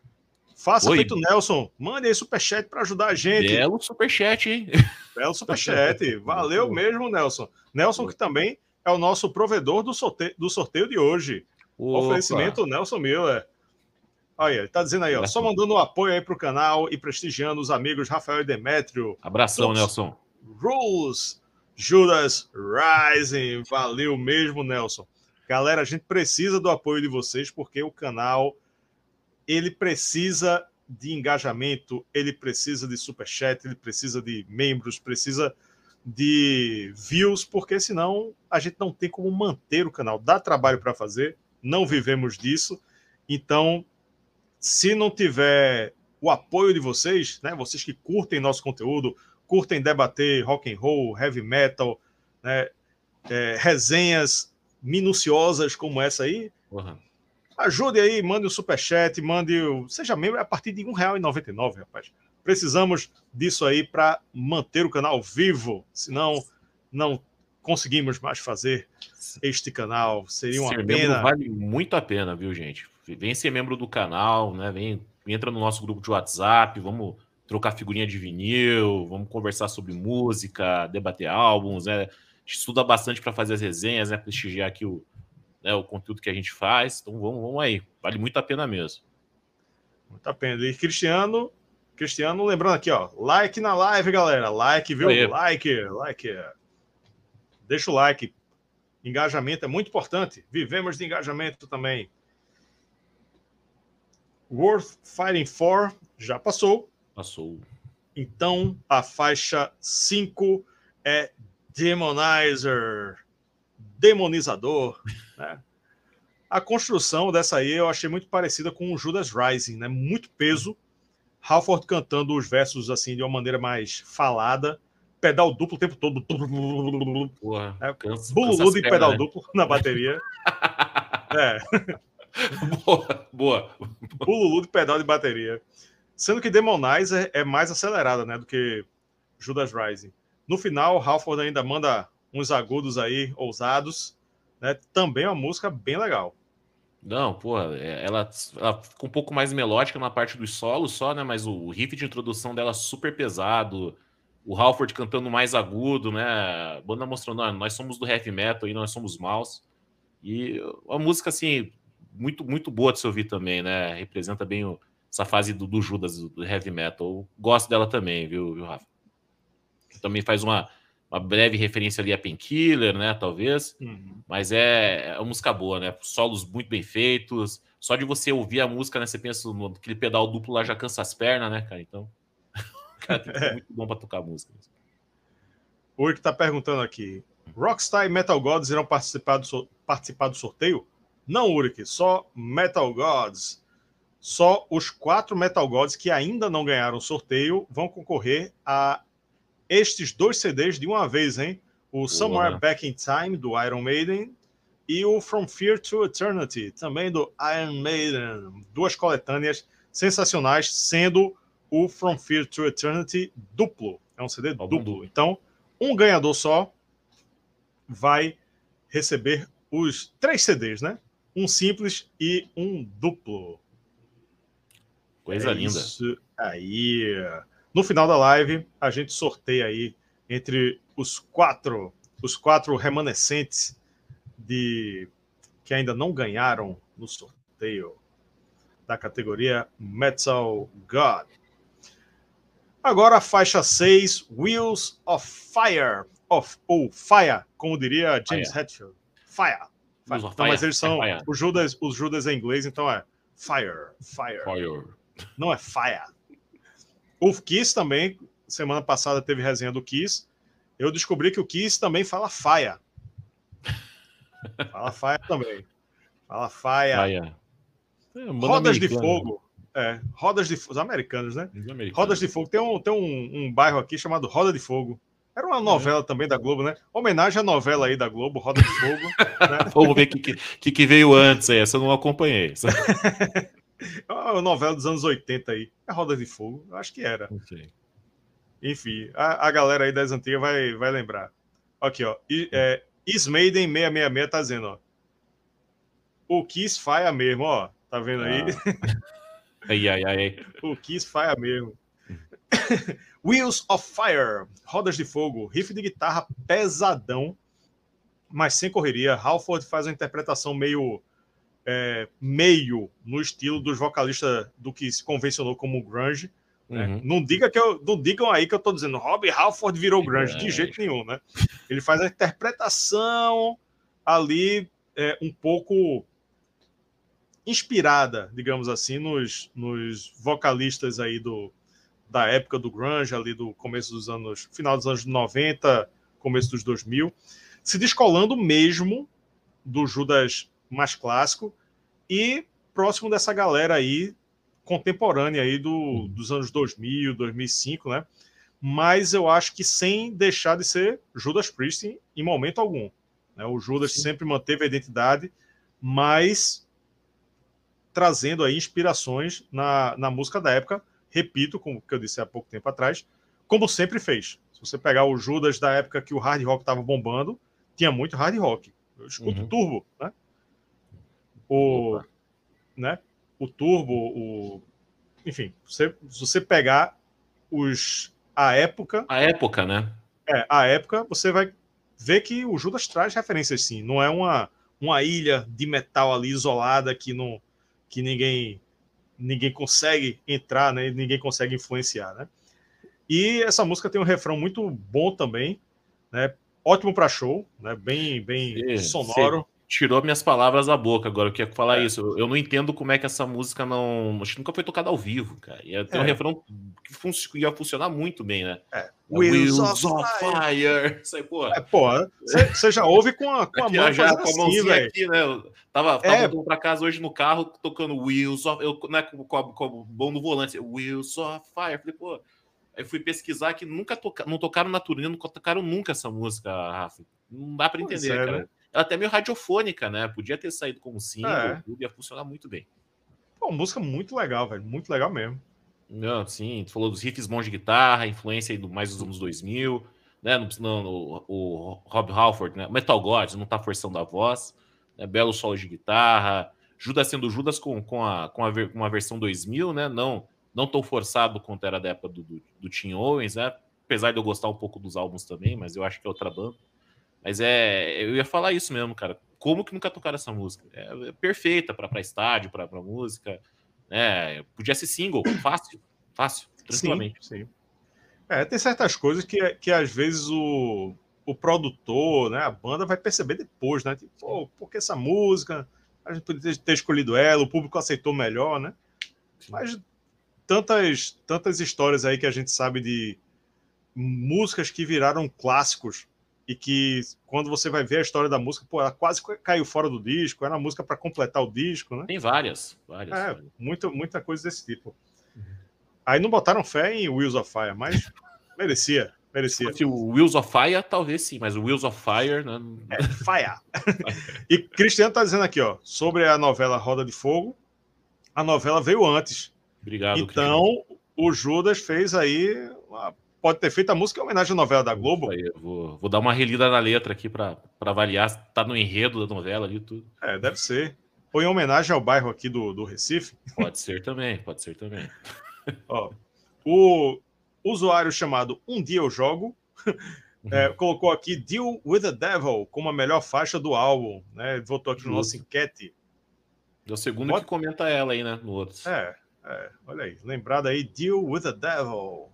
Faça
Oi.
feito Nelson. Mande aí superchat para ajudar a gente.
Belo superchat, hein?
Belo superchat. Valeu mesmo, Nelson. Nelson, que também é o nosso provedor do sorteio, do sorteio de hoje. Opa. Oferecimento Nelson Miller. Olha, ele tá dizendo aí, ó, só mandando um apoio aí pro canal e prestigiando os amigos Rafael e Demétrio.
Abração,
Tux,
Nelson.
Rules, Judas Rising. Valeu mesmo, Nelson. Galera, a gente precisa do apoio de vocês porque o canal, ele precisa de engajamento, ele precisa de superchat, ele precisa de membros, precisa de views, porque senão a gente não tem como manter o canal. Dá trabalho para fazer, não vivemos disso. Então, se não tiver o apoio de vocês, né, vocês que curtem nosso conteúdo, curtem debater rock and roll, heavy metal, né, é, resenhas minuciosas como essa aí, uhum. Ajude aí, mande o superchat, mande o... seja membro a partir de um real e noventa e nove centavos, rapaz. Precisamos disso aí para manter o canal vivo, senão não conseguimos mais fazer este canal. Seria uma
ser
pena.
Vale muito a pena, viu, gente? Vem ser membro do canal, né? Vem, entra no nosso grupo de WhatsApp, vamos trocar figurinha de vinil, vamos conversar sobre música, debater álbuns, né? Estuda bastante para fazer as resenhas, né? Prestigiar aqui o, né, o conteúdo que a gente faz. Então vamos, vamos aí. Vale muito a pena mesmo.
Muito a pena. E Cristiano, Cristiano, lembrando aqui, ó, like na live, galera. Like, viu? Aí. Like, like. Deixa o like. Engajamento é muito importante. Vivemos de engajamento também. Worth Fighting For já passou.
Passou.
Então, a faixa cinco é Demonizer. Demonizador. Né? A construção dessa aí eu achei muito parecida com o Judas Rising, né? Muito peso. Halford cantando os versos assim de uma maneira mais falada. Pedal duplo o tempo todo.
Porra,
é,
cansa,
Bululu de pedal
né?
duplo na bateria. é.
Boa, boa.
Bululu de pedal de bateria. Sendo que Demonizer é mais acelerada, né, do que Judas Rising. No final, Halford ainda manda uns agudos aí, ousados. Né? Também é uma música bem legal.
Não, pô, ela, ela ficou um pouco mais melódica na parte dos solos só, né? Mas o riff de introdução dela super pesado. O Halford cantando mais agudo, né? A banda mostrando, ah, nós somos do heavy metal e nós somos maus. E uma música, assim, muito, muito boa de se ouvir também, né? Representa bem o, essa fase do, do Judas, do heavy metal. Eu gosto dela também, viu, viu Rafa? Também faz uma, uma breve referência ali a Painkiller, né? Talvez. Uhum. Mas é, é uma música boa, né? Solos muito bem feitos, só de você ouvir a música, né? Você pensa no aquele pedal duplo lá já cansa as pernas, né, cara? Então, o cara tem que ser muito bom pra tocar música.
O que tá perguntando aqui: Rockstar e Metal Gods irão participar do, so participar do sorteio? Não, Uric, só Metal Gods. Só os quatro Metal Gods que ainda não ganharam o sorteio vão concorrer a estes dois C Ds de uma vez, hein? O Boa. Somewhere Back in Time, do Iron Maiden, e o From Fear to Eternity, também do Iron Maiden. Duas coletâneas sensacionais, sendo o From Fear to Eternity duplo. É um C D duplo. duplo. Então, um ganhador só vai receber os três C Ds, né? Um simples e um duplo.
Coisa
é
linda.
Isso aí. No final da live, a gente sorteia aí entre os quatro, os quatro remanescentes de que ainda não ganharam no sorteio da categoria Metal God. Agora a faixa seis, Wheels of Fire, of, ou Fire, como diria James
Fire.
Hetfield. Fire. Fire. Não,
Fire.
mas eles são.
Fire.
Os Judas, os Judas é em inglês, então é Fire. Fire.
Fire.
Não é Fire. O Kiss também, semana passada teve resenha do Kiss. Eu descobri que o Kiss também fala Fire. Fala Fire também. Fala Fire.
Fire. É,
Rodas de Fogo. É, Rodas de Os americanos, né?
Os americanos.
Rodas de Fogo. Tem, um, tem um, um bairro aqui chamado Roda de Fogo. Era uma novela é. também da Globo, né? Homenagem à novela aí da Globo, Roda de Fogo. Né?
Vamos ver o que, que, que veio antes aí. Essa eu não acompanhei.
É uma novela dos anos oitenta aí. É Roda de Fogo? Eu acho que era.
Okay.
Enfim, a, a galera aí das antigas vai, vai lembrar. Aqui, ó. E, é, Is Maiden seiscentos e sessenta e seis tá dizendo, ó. O Kiss Fire mesmo, ó. Tá vendo aí?
Ah. Ai, ai, ai.
O Kiss Fire mesmo. Wheels of Fire. Rodas de Fogo. Riff de guitarra pesadão, mas sem correria. Halford faz uma interpretação meio... É, meio no estilo dos vocalistas do que se convencionou como grunge. Uhum. Né? Não, diga que eu, não digam aí que eu tô dizendo Rob Halford virou grunge, é. de jeito nenhum, né? Ele faz a interpretação ali é, um pouco inspirada, digamos assim, nos, nos vocalistas aí do, da época do grunge, ali do começo dos anos, final dos anos noventa, começo dos dois mil, se descolando mesmo do Judas mais clássico e próximo dessa galera aí contemporânea aí do, dos anos dois mil, dois mil e cinco, né? Mas eu acho que sem deixar de ser Judas Priest em momento algum, né? O Judas Sim. sempre manteve a identidade, mas trazendo aí inspirações na, na música da época, repito, como que eu disse há pouco tempo atrás, como sempre fez. Se você pegar o Judas da época que o hard rock estava bombando, tinha muito hard rock. Eu escuto uhum. Turbo, né? O, né? o Turbo, o... enfim, você, se você pegar os, a época...
A época, né?
É, a época, você vai ver que o Judas traz referências, sim. Não é uma, uma ilha de metal ali isolada que, não, que ninguém, ninguém consegue entrar, né? Ninguém consegue influenciar, né? E essa música tem um refrão muito bom também, né? Ótimo para show, né? Bem, bem sim, sonoro.
Sim. Tirou minhas palavras da boca agora, eu queria falar é. isso. Eu, eu não entendo como é que essa música não... Acho que nunca foi tocada ao vivo, cara. Ia ter é. um refrão que fun... ia funcionar muito bem, né?
É.
Wheels, Wheels of, of Fire. Isso aí, pô.
É, pô, você já ouve com a, com a mão
já,
fazendo
com a
assim,
mãozinha
velho.
aqui, né? Eu tava, tava é. voltando pra casa hoje no carro, tocando Wheels of... Eu, né, com, com, com o bom no volante. Wheels of Fire. Falei, pô... Aí fui pesquisar que nunca toca... não tocaram na turnê, não tocaram nunca essa música, Rafa. Não dá pra entender, é, cara. Né? Ela até é meio radiofônica, né? Podia ter saído como single, é. tudo ia funcionar muito bem.
Pô, música muito legal, velho. Muito legal mesmo.
Não, sim, tu falou dos riffs bons de guitarra, influência aí do, mais dos anos dois mil, né? No, no, no, o Rob Halford, né? Metal Gods, não tá forçando a voz, né? Belo solo de guitarra, Judas sendo Judas com, com, a, com a, uma versão dois mil, né? Não, não tão forçado quanto era da época do, do, do Tim Owens, né? Apesar de eu gostar um pouco dos álbuns também, mas eu acho que é outra banda. Mas é, eu ia falar isso mesmo, cara. Como que nunca tocaram essa música? É, é perfeita para estádio, para música. Né? Podia ser single, fácil, fácil, tranquilamente.
Sim, sim. É, tem certas coisas que, que às vezes o, o produtor, né, a banda vai perceber depois, né? Tipo, pô, por que essa música a gente poderia ter escolhido ela, o público aceitou melhor, né? Mas tantas, tantas histórias aí que a gente sabe de músicas que viraram clássicos e que quando você vai ver a história da música, pô, ela quase caiu fora do disco, era uma música para completar o disco, né?
Tem várias, várias.
É,
várias.
muita, muita coisa desse tipo. Uhum. Aí não botaram fé em Wheels of Fire, mas merecia, merecia.
Se fosse o Wheels of Fire, talvez sim, mas o Wheels of Fire... Né?
É, Fire. E Cristiano tá dizendo aqui, ó, sobre a novela Roda de Fogo, a novela veio antes.
Obrigado,
então, Cristiano. O Judas fez aí... Uma... Pode ter feito a música em homenagem à novela da Globo.
Aí, eu vou, vou dar uma relida na letra aqui para avaliar se tá no enredo da novela ali tudo.
É, deve ser. Ou em homenagem ao bairro aqui do, do Recife.
Pode ser também, pode ser também.
Ó, o usuário chamado Um Dia Eu Jogo é, uhum. colocou aqui Deal with the Devil como a melhor faixa do álbum. Né? Votou aqui Justo. no nosso enquete.
É o segundo Pode... que comenta ela aí, né? No outro.
É, é, olha aí. Lembrado aí, Deal with the Devil.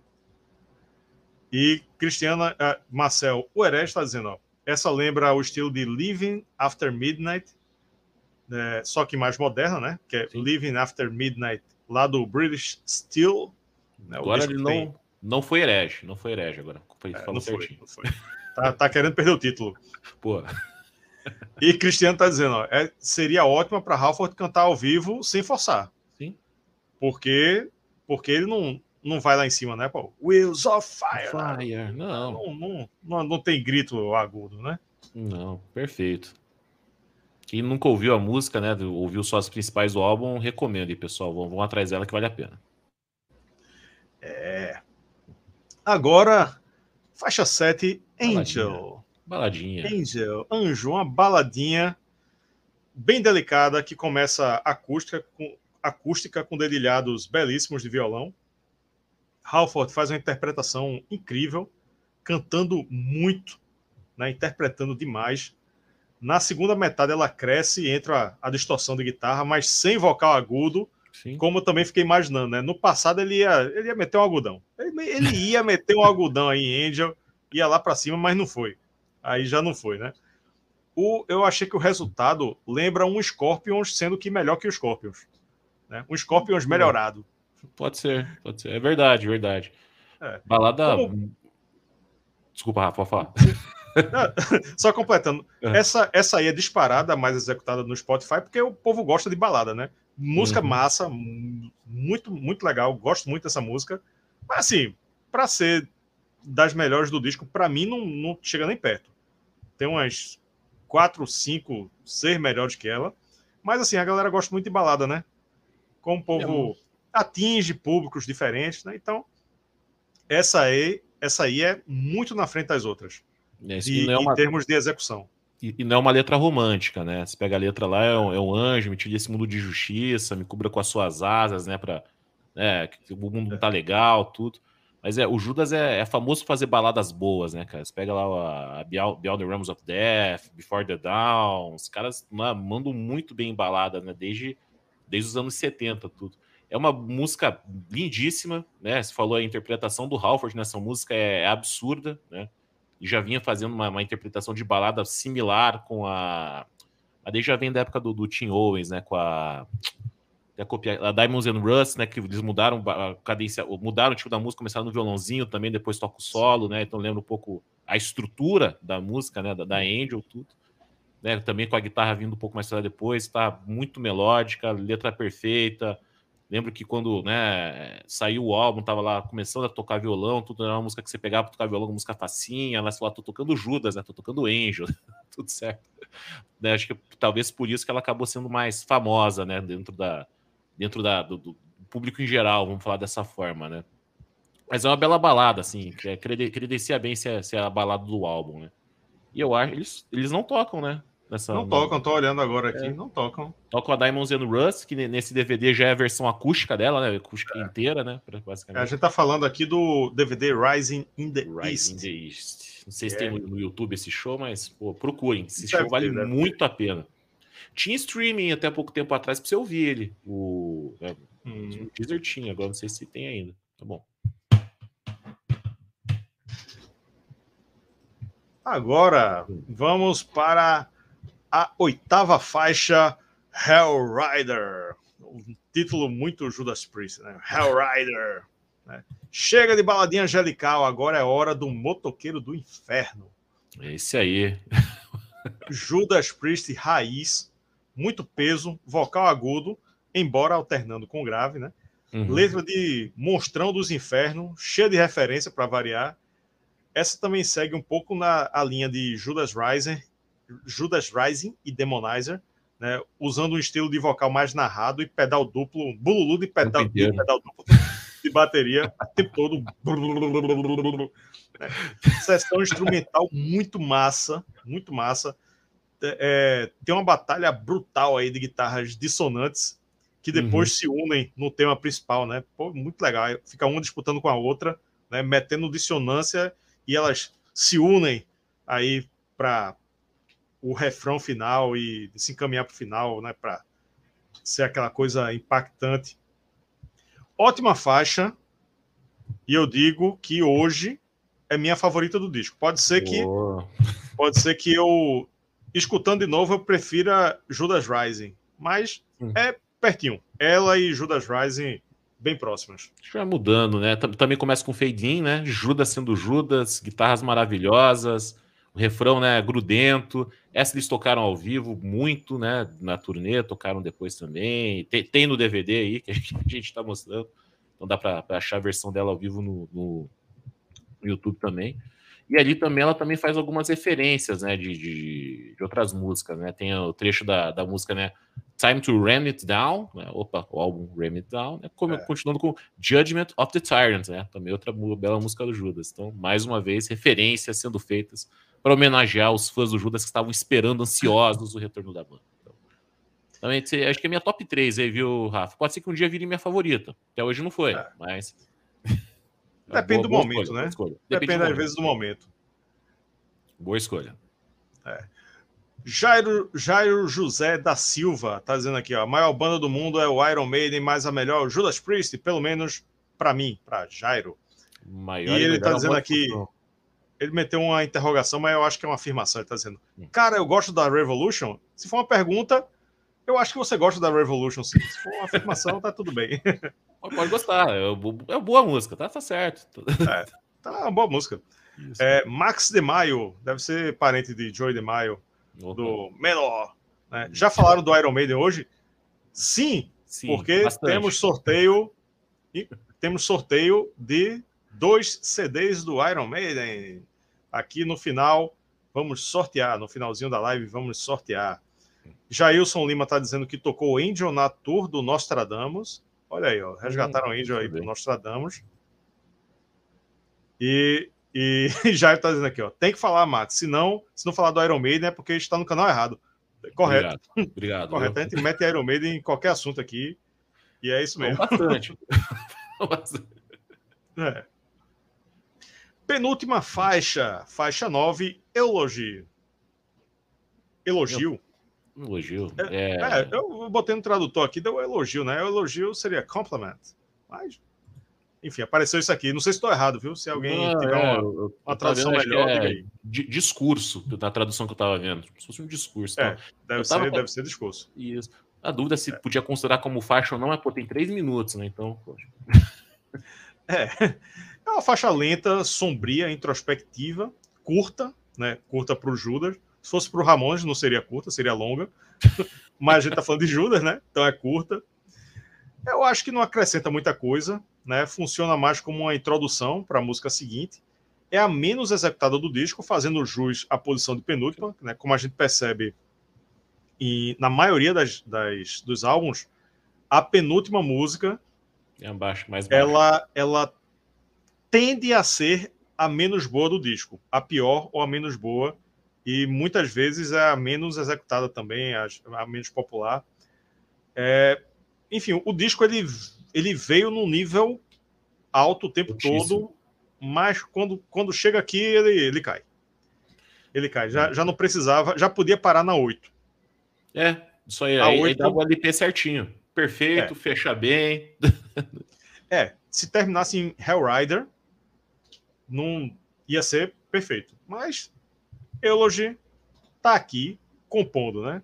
E Cristiana, uh, Marcel, o Herege está dizendo, ó, essa lembra o estilo de Living After Midnight, né, só que mais moderna, né? Que é Sim. Living After Midnight, lá do British Steel.
Né, agora ele não, tem... não foi herege, não foi herege agora. Foi,
é,
falou
não
certinho.
Foi, não foi. Tá, tá querendo perder o título.
Pô.
E Cristiano tá dizendo, ó, é, seria ótima para Halford cantar ao vivo sem forçar.
Sim.
Porque, porque ele não... não vai lá em cima, né, Paulo? Wheels of Fire.
Fire, não.
Não, não, não. não tem grito agudo, né?
Não, perfeito. Quem nunca ouviu a música, né, ouviu só as principais do álbum, recomendo aí, pessoal. Vão, vão atrás dela que vale a pena.
É. Agora, faixa sete, Angel.
Baladinha.
Angel, Anjo, uma baladinha bem delicada que começa acústica com, acústica com dedilhados belíssimos de violão. Halford faz uma interpretação incrível, cantando muito, né, interpretando demais. Na segunda metade ela cresce e entra a, a distorção de guitarra, mas sem vocal agudo, Sim. como eu também fiquei imaginando. Né? No passado ele ia, ele ia meter um algodão. Ele, ele ia meter um algodão aí em Angel, ia lá para cima, mas não foi. Aí já não foi, né? O, eu achei que o resultado lembra um Scorpions, sendo que melhor que o Scorpions. Né? Um Scorpions melhorado.
Pode ser, pode ser. É verdade, verdade.
É.
Balada...
Como...
Desculpa, Rafa, falar.
Só completando. É. Essa, essa aí é disparada, mais executada no Spotify, porque o povo gosta de balada, né? Música uhum. massa, muito, muito legal. Gosto muito dessa música. Mas, assim, pra ser das melhores do disco, pra mim, não, não chega nem perto. Tem umas quatro, cinco, seis melhores que ela. Mas, assim, a galera gosta muito de balada, né? Como o povo... É atinge públicos diferentes, né? Então, essa aí, essa aí é muito na frente das outras,
é,
de,
é uma...
em termos de execução.
E, e não é uma letra romântica, né? Você pega a letra lá, é um, é um anjo, me tira desse mundo de justiça, me cubra com as suas asas, né? Pra, né que o mundo não tá legal, tudo. Mas é, o Judas é, é famoso por fazer baladas boas, né, cara? Você pega lá a Beyond, Beyond the Realms of Death, Before the Dawn, os caras né, mandam muito bem em balada, né? Desde, desde os anos setenta, tudo. É uma música lindíssima, né? Você falou a interpretação do Halford nessa música é, é absurda, né? E já vinha fazendo uma, uma interpretação de balada similar com a... A desde já vem da época do, do Tim Owens, né? Com a... A, copia, a Diamonds and Rust, né? Que eles mudaram a cadência, mudaram o tipo da música, começaram no violãozinho também, depois toca o solo, né? Então lembra um pouco a estrutura da música, né? Da, da Angel, tudo. Né? Também com a guitarra vindo um pouco mais tarde depois, tá muito melódica, letra perfeita. Lembro que quando né, saiu o álbum, tava lá começando a tocar violão, tudo era uma música que você pegava para tocar violão, uma música facinha, ela falou, tô tocando Judas, né? Tô tocando Angel, tudo certo. Né, acho que talvez por isso que ela acabou sendo mais famosa, né? Dentro, da, dentro da, do, do público em geral, vamos falar dessa forma, né? Mas é uma bela balada, assim, que credencia bem se é, se é a balada do álbum, né? E eu acho, eles, eles não tocam, né? Nessa,
não tocam, tô olhando agora aqui, é. não tocam.
Tocam a Diamonds and Rust, que nesse D V D já é a versão acústica dela, né? Acústica é. inteira, né? Basicamente.
A gente tá falando aqui do D V D Rising in the
Rising
East.
In the East. Não sei se é. tem no, no YouTube esse show, mas pô, procurem. Esse
deve
show vale
ter,
muito
ter.
a pena. Tinha streaming até pouco tempo atrás pra você ouvir ele. O, é, hum. o teaser tinha, agora não sei se tem ainda. Tá bom.
Agora, vamos para a oitava faixa, Hell Rider. Um título muito Judas Priest, né? Hell Rider. Né? Chega de baladinha angelical, agora é hora do motoqueiro do inferno.
Esse aí.
Judas Priest raiz, muito peso, vocal agudo, embora alternando com grave, né? Uhum. Letra de Monstrão dos Infernos, cheia de referência para variar. Essa também segue um pouco na a linha de Judas Rising, Judas Rising e Demonizer, né? Usando um estilo de vocal mais narrado e pedal duplo, bululu de pedal, de pedal duplo de bateria, o tempo todo. Né? Sessão instrumental muito massa, muito massa. É, tem uma batalha brutal aí de guitarras dissonantes que depois uhum. se unem no tema principal, né? Pô, muito legal. Fica uma disputando com a outra, né? Metendo dissonância e elas se unem aí para o refrão final e se encaminhar para o final, né? Para ser aquela coisa impactante. Ótima faixa. E eu digo que hoje é minha favorita do disco. Pode ser que, oh. pode ser que eu escutando de novo, eu prefiro Judas Rising, mas hum. é pertinho. Ela e Judas Rising bem próximas.
Acho que vai mudando, né? Também começa com fade in, né? Judas sendo Judas, guitarras maravilhosas, o refrão, né, grudento. Essa eles tocaram ao vivo muito, né? Na turnê, tocaram depois também. Tem, tem no D V D aí que a gente está mostrando. Então dá para achar a versão dela ao vivo no, no, no YouTube também. E ali também ela também faz algumas referências, né, de, de, de outras músicas, né? Tem o trecho da, da música, né, Time to Ram It Down, né? Opa, o álbum Ram It Down, né? Como, é. Continuando com Judgment of the Tyrant, né? Também outra bela música do Judas. Então, mais uma vez, referências sendo feitas para homenagear os fãs do Judas que estavam esperando ansiosos o retorno da banda. Então, também, acho que é minha top três aí, viu, Rafa? Pode ser que um dia vire minha favorita. Até hoje não foi, é. mas...
Depende boa, do boa momento, escolha, né? Escolha. Depende, Depende às vezes do momento.
Boa escolha.
É. Jairo, Jairo José da Silva tá dizendo aqui, ó, a maior banda do mundo é o Iron Maiden, mas a melhor Judas Priest, pelo menos para mim, para Jairo.
Maior
e ele tá dizendo aqui, função. Ele meteu uma interrogação, mas eu acho que é uma afirmação. Ele tá dizendo, cara, eu gosto da Revolution? Se for uma pergunta, eu acho que você gosta da Revolution, sim. Se for uma afirmação, tá tudo bem.
Pode gostar, é uma boa música, tá, tá certo.
É, tá uma boa música. É, Max de Maio, deve ser parente de Joey de Maio, Opa. do Menor. Né? Já falaram do Iron Maiden hoje? Sim, Sim porque bastante. temos sorteio temos sorteio de dois C Ds do Iron Maiden. Aqui no final, vamos sortear, no finalzinho da live, vamos sortear. Jailson Lima está dizendo que tocou Angel na tour do Nostradamus. Olha aí, ó, resgataram o Angel aí do Nostradamus. E, e já está dizendo aqui, ó, tem que falar, Max. Se não, se não falar do Iron Maiden é porque está no canal errado. Correto.
Obrigado. Obrigado
Correto. A gente mete Iron Maiden em qualquer assunto aqui. E é isso mesmo.
Bastante.
é. Penúltima faixa, faixa nove, elogio. Elogio.
Elogio.
É, é... é, eu botei no tradutor aqui, deu elogio, né? O elogio seria compliment. Mas, enfim, apareceu isso aqui. Não sei se estou errado, viu? Se alguém
Não,
tiver
é,
uma,
eu,
uma tradução melhor,
é
diga aí.
Discurso, na tradução que eu estava vendo. Se fosse um discurso.
É, deve,
tava...
ser, deve ser discurso.
Isso. A dúvida se é. podia considerar como faixa ou não, é, pô, tem três minutos, né? Então, poxa.
É. É uma faixa lenta, sombria, introspectiva, curta, né? Curta para o Judas. Se fosse para o Ramones, não seria curta, seria longa. Mas a gente tá falando de Judas, né? Então é curta. Eu acho que não acrescenta muita coisa, né? Funciona mais como uma introdução para a música seguinte. É a menos executada do disco, fazendo jus à posição de penúltima, né? Como a gente percebe e na maioria das, das, dos álbuns, a penúltima música
é abaixo, mais baixo.
Ela, ela tende a ser a menos boa do disco, a pior ou a menos boa, e muitas vezes é a menos executada também, a, a menos popular. É, enfim, o disco ele, ele veio num nível alto o tempo Muitíssimo. todo, mas quando, quando chega aqui ele, ele cai. Ele cai. Já, já não precisava, já podia parar na oito.
É, isso aí. Aí, oito... aí dava o L P certinho. Perfeito, é. fecha bem.
É, se terminasse em Hellrider, não ia ser perfeito. Mas Eulogy tá aqui compondo, né?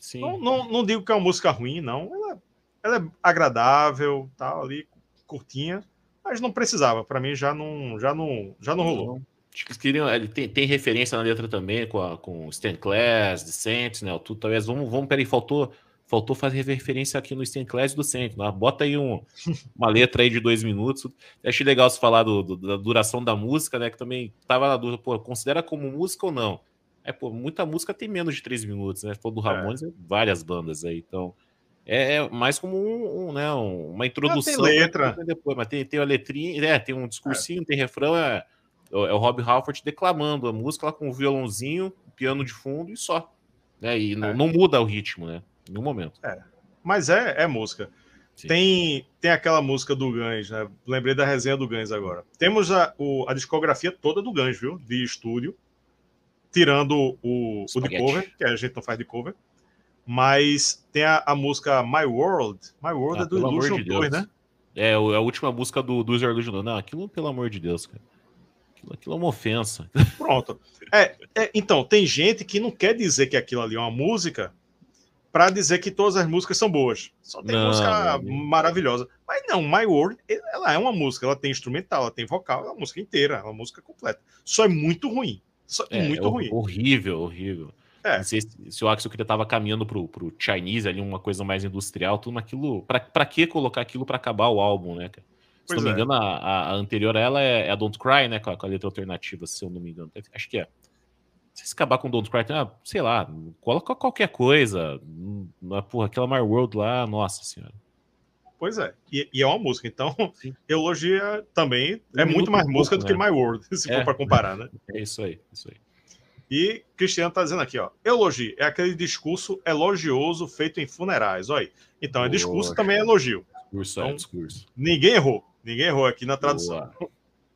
Sim.
Não, não, não digo que é uma música ruim, não. Ela, ela é agradável, tal, ali, curtinha, mas não precisava. Para mim já não, já não, já não rolou.
Não. Acho que eles queriam. Ele tem, tem referência na letra também com, a, com Stan Class, The Sentinel, tudo. Talvez vamos, vamos, peraí, faltou, faltou fazer referência aqui no Stan Class do Sentinel. Bota aí um, uma letra aí de dois minutos. Eu achei legal você falar do, do, da duração da música, né? Que também tava na dúvida, pô, considera como música ou não? É, pô, muita música tem menos de três minutos, né? Falou do Ramones, é. várias bandas aí, então. É, é mais como um, um, né, uma introdução.
Ah, tem letra.
Depois, mas tem, tem a letrinha, é, tem um discursinho, é. tem refrão, é. É o Rob Halford declamando a música lá com o violãozinho, piano de fundo e só. Né? E não, é. não muda o ritmo, né? Em nenhum momento.
É. Mas é, é música. Tem, tem aquela música do Guns, né? Lembrei da resenha do Guns agora. Temos a, o, a discografia toda do Guns, viu? De estúdio. Tirando o, o de cover, que a gente não faz de cover. Mas tem a, a música My World. My World ah, é do Illusion de dois, né?
É, a última música do, do Illusion. Não, aquilo, pelo amor de Deus, cara. Aquilo, aquilo é uma ofensa.
Pronto. É, é, então, tem gente que não quer dizer que aquilo ali é uma música para dizer que todas as músicas são boas. Só tem não, música não, maravilhosa. Mas não, My World, ela é uma música. Ela tem instrumental, ela tem vocal, é uma música inteira, é uma música completa. Só é muito ruim. Só é, é muito
é
ruim.
Horrível, horrível.
É.
Não sei se, se o Axel queria tava caminhando pro, pro Chinese ali, uma coisa mais industrial, tudo naquilo. Pra, pra que colocar aquilo pra acabar o álbum, né, cara? Se pois não me engano, é. a, a anterior a ela é, é a Don't Cry, né? Com a, com a letra alternativa, se eu não me engano. Acho que é. Se acabar com Don't Cry, ah, sei lá, coloca qualquer coisa. Na porra, aquela My World lá, nossa senhora.
Pois é. E, e é uma música, então Sim. Eulogia também um é muito mais pouco, música do né? que My World, se é. for para comparar, né?
É isso aí, isso aí.
E Cristiano tá dizendo aqui, ó. Eulogia é aquele discurso elogioso feito em funerais. Olha aí. Então, é discurso também é elogio.
Discurso,
então,
é discurso.
Ninguém errou. Ninguém errou aqui na tradução. Boa.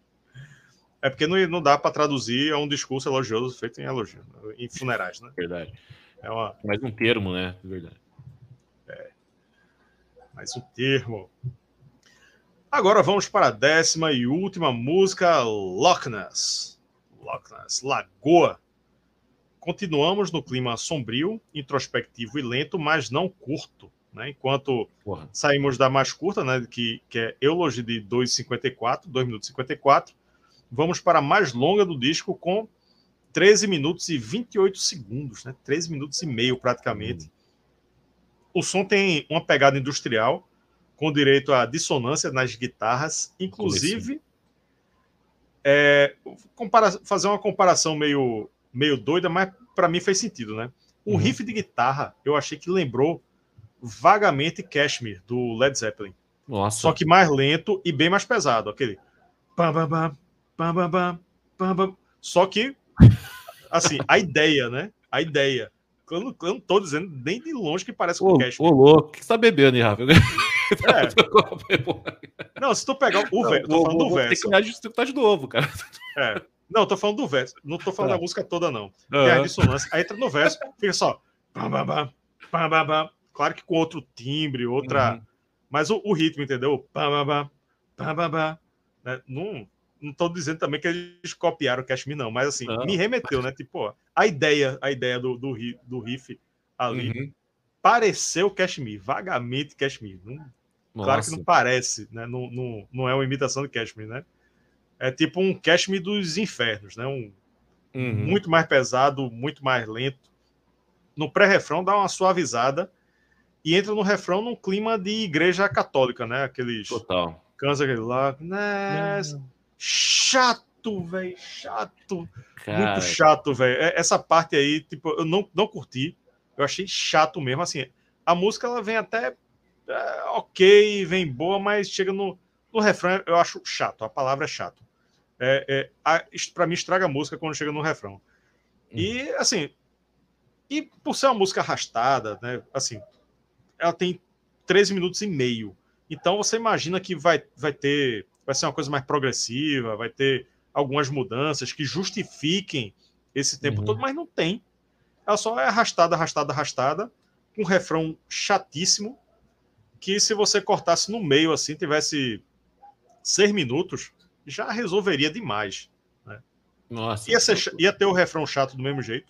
É porque não, não dá para traduzir a um discurso elogioso feito em elogio, em funerais, né?
Verdade.
É uma...
mais um termo, né? Verdade.
É. Mais um termo. Agora vamos para a décima e última música, Loch Ness. Loch Ness, Lagoa. Continuamos no clima sombrio, introspectivo e lento, mas não curto. Né? Enquanto Porra. saímos da mais curta, né, que, que é Eulogia de dois e cinquenta e quatro, dois minutos e cinquenta e quatro, vamos para a mais longa do disco com treze minutos e vinte e oito segundos, né? treze minutos e meio praticamente. Hum. O som tem uma pegada industrial, com direito à dissonância nas guitarras, inclusive é, compara- fazer uma comparação meio, meio doida, mas para mim fez sentido, né? O uhum. riff de guitarra, eu achei que lembrou vagamente Kashmir, do Led Zeppelin.
Nossa.
Só que mais lento e bem mais pesado. Aquele... Pam, pam, pam, pam, pam, pam, pam, pam. Só que, assim, a ideia, né? A ideia. Eu não, eu não tô dizendo nem de longe que parece com o Kashmir.
Ô, louco, o que você tá bebendo aí, Rafa?
É. Não, se tu pegar o verso, tô falando
vou,
do verso.
Tem que escutar de novo, cara.
É. Não, tô falando do verso. Não tô falando ah. da música toda, não. Tem uhum. a dissonância. Aí entra no verso, fica só... Pam, pam, pam, pam, pam, pam. Claro que com outro timbre, outra... Uhum. Mas o, o ritmo, entendeu? Pam, pam, pam, pam, pam, pam. Né? Não, não tô dizendo também que eles copiaram o Kashmir, não. Mas, assim, não. me remeteu, né? Tipo, ó, a ideia, a ideia do, do, do riff ali uhum. pareceu Kashmir, vagamente Kashmir. Não, claro que não parece, né? Não, não, não é uma imitação de Kashmir, né? É tipo um Kashmir dos infernos, né? Um, uhum. Muito mais pesado, muito mais lento. No pré-refrão dá uma suavizada e entra no refrão num clima de igreja católica, né? Aqueles...
Total.
Cansa aquele lá. Né? Chato, velho. Chato. Cara. Muito chato, velho. Essa parte aí, tipo, eu não, não curti. Eu achei chato mesmo. Assim, a música, ela vem até é, ok, vem boa, mas chega no, no refrão, eu acho chato. A palavra é chato. É, é, a, pra mim, estraga a música quando chega no refrão. Hum. E, assim... E por ser uma música arrastada, né? Assim, ela tem treze minutos e meio. Então você imagina que vai, vai ter, vai ser uma coisa mais progressiva, vai ter algumas mudanças que justifiquem esse tempo uhum. todo, mas não tem. Ela só é arrastada, arrastada, arrastada, com um refrão chatíssimo, que se você cortasse no meio, assim, tivesse seis minutos, já resolveria demais. Né?
Nossa.
Ia, ser, ia ter o refrão chato do mesmo jeito.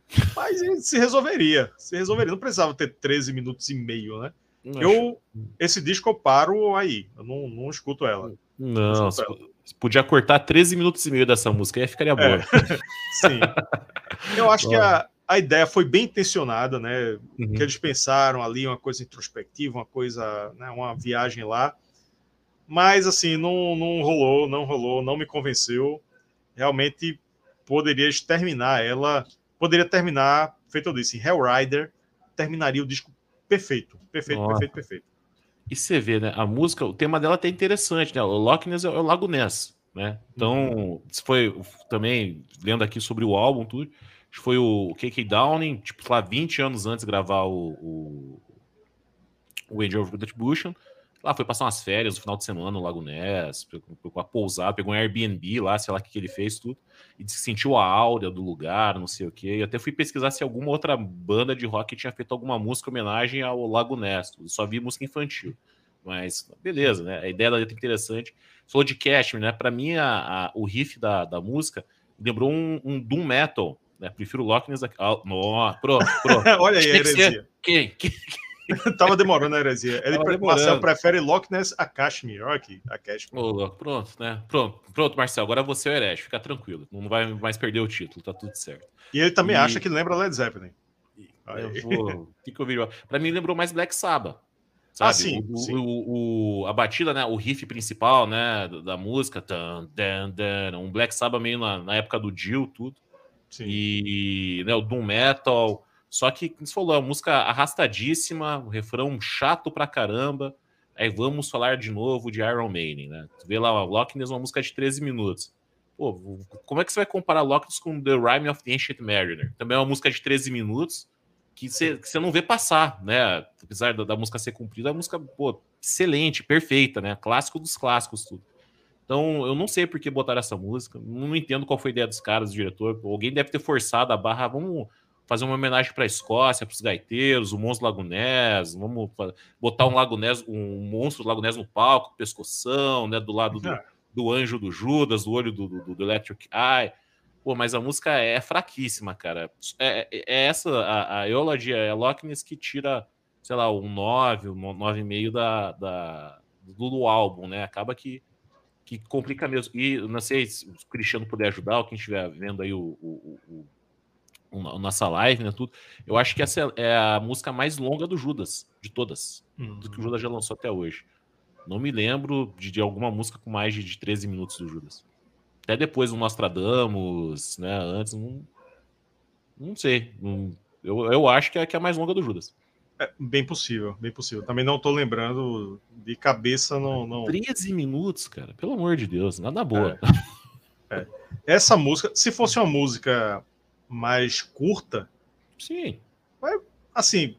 Mas se resolveria. Se resolveria. Não precisava ter treze minutos e meio, né? Eu, esse disco eu paro aí. Eu não, não escuto ela.
Não, não escuto ela. Podia cortar treze minutos e meio dessa música, aí ficaria boa. É,
sim. Eu acho que a, a ideia foi bem intencionada, né? Uhum. Que eles pensaram ali uma coisa introspectiva, uma coisa, né? Uma viagem lá. Mas, assim, não, não rolou, não rolou, não me convenceu. Realmente poderias terminar ela... Poderia terminar, feito eu disse, Hellrider terminaria o disco perfeito. Perfeito, Nossa. perfeito, perfeito.
E você vê, né? A música, o tema dela é até interessante, né? O Loch Ness é o Lago Ness, né? Então, uhum. isso foi também, lendo aqui sobre o álbum, tudo, foi o K K Downing, tipo, lá, vinte anos antes de gravar o, o, o Angel of Retribution. Lá foi passar umas férias no final de semana no Lago Ness, pegou uma pousada, pegou um Airbnb lá, sei lá o que, que ele fez, tudo, e sentiu a áurea do lugar, não sei o que. Eu até fui pesquisar se alguma outra banda de rock tinha feito alguma música em homenagem ao Lago Ness. Eu só vi música infantil. Mas, beleza, né? A ideia da letra é interessante. Falou de Cashmere, né? Pra mim, a, a, o riff da, da música lembrou um, um Doom Metal, né? Prefiro o Loch Ness aqui. Ah, no, pronto, pronto.
Olha aí a heresia.
Quem? Quem?
Tava demorando a heresia. Ele pre... Marcel prefere Loch Ness a Kashmir. Olha aqui, a Kashmir.
Oh, pronto, né? Pronto, pronto, Marcel. Agora você é o herege. Fica tranquilo. Não vai mais perder o título. Tá tudo certo.
E ele também e... acha que lembra Led Zeppelin.
Eu vou... que que eu vi? Pra mim lembrou mais Black Sabbath. Sabe?
Ah, sim,
o,
sim.
O, o, a batida, né? O riff principal, né? Da música. Tan, dan, dan, um Black Sabbath meio na, na época do Dio, tudo. Sim. E né, o Doom Metal... Só que, como você falou, a música arrastadíssima, o refrão chato pra caramba. Aí vamos falar de novo de Iron Maiden, né? Tu vê lá, o Loch Ness, uma música de treze minutos. Pô, como é que você vai comparar Loch Ness com The Rime of the Ancient Mariner? Também é uma música de treze minutos que você, que você não vê passar, né? Apesar da, da música ser cumprida, a música, pô, excelente, perfeita, né? Clássico dos clássicos, tudo. Então, eu não sei por que botaram essa música, não entendo qual foi a ideia dos caras, do diretor. Alguém deve ter forçado a barra, vamos... fazer uma homenagem para a Escócia, para os gaiteiros, o monstro Lago Ness, vamos botar um Lago Ness, um monstro Lago Ness no palco, pescoção, né, do lado do, do anjo do Judas, do olho do, do, do Electric Eye. Pô, mas a música é fraquíssima, cara. É, é, é essa, a, a Eulogy, é a Loch Ness que tira, sei lá, um nove, um nove vírgula cinco da, da, do, do álbum, né? Acaba que, que complica mesmo. E não sei se o Cristiano puder ajudar, ou quem estiver vendo aí o, o, o nossa live, né, tudo. Eu acho que essa é a música mais longa do Judas, de todas, uhum. do que o Judas já lançou até hoje. Não me lembro de, de alguma música com mais de, de treze minutos do Judas. Até depois do Nostradamus, né, antes, não, não sei. Não, eu, eu acho que é, que é a mais longa do Judas.
É bem possível, bem possível. Também não tô lembrando de cabeça, não... não...
treze minutos, cara, pelo amor de Deus, nada boa.
É. É. Essa música, se fosse uma música mais curta,
sim,
assim,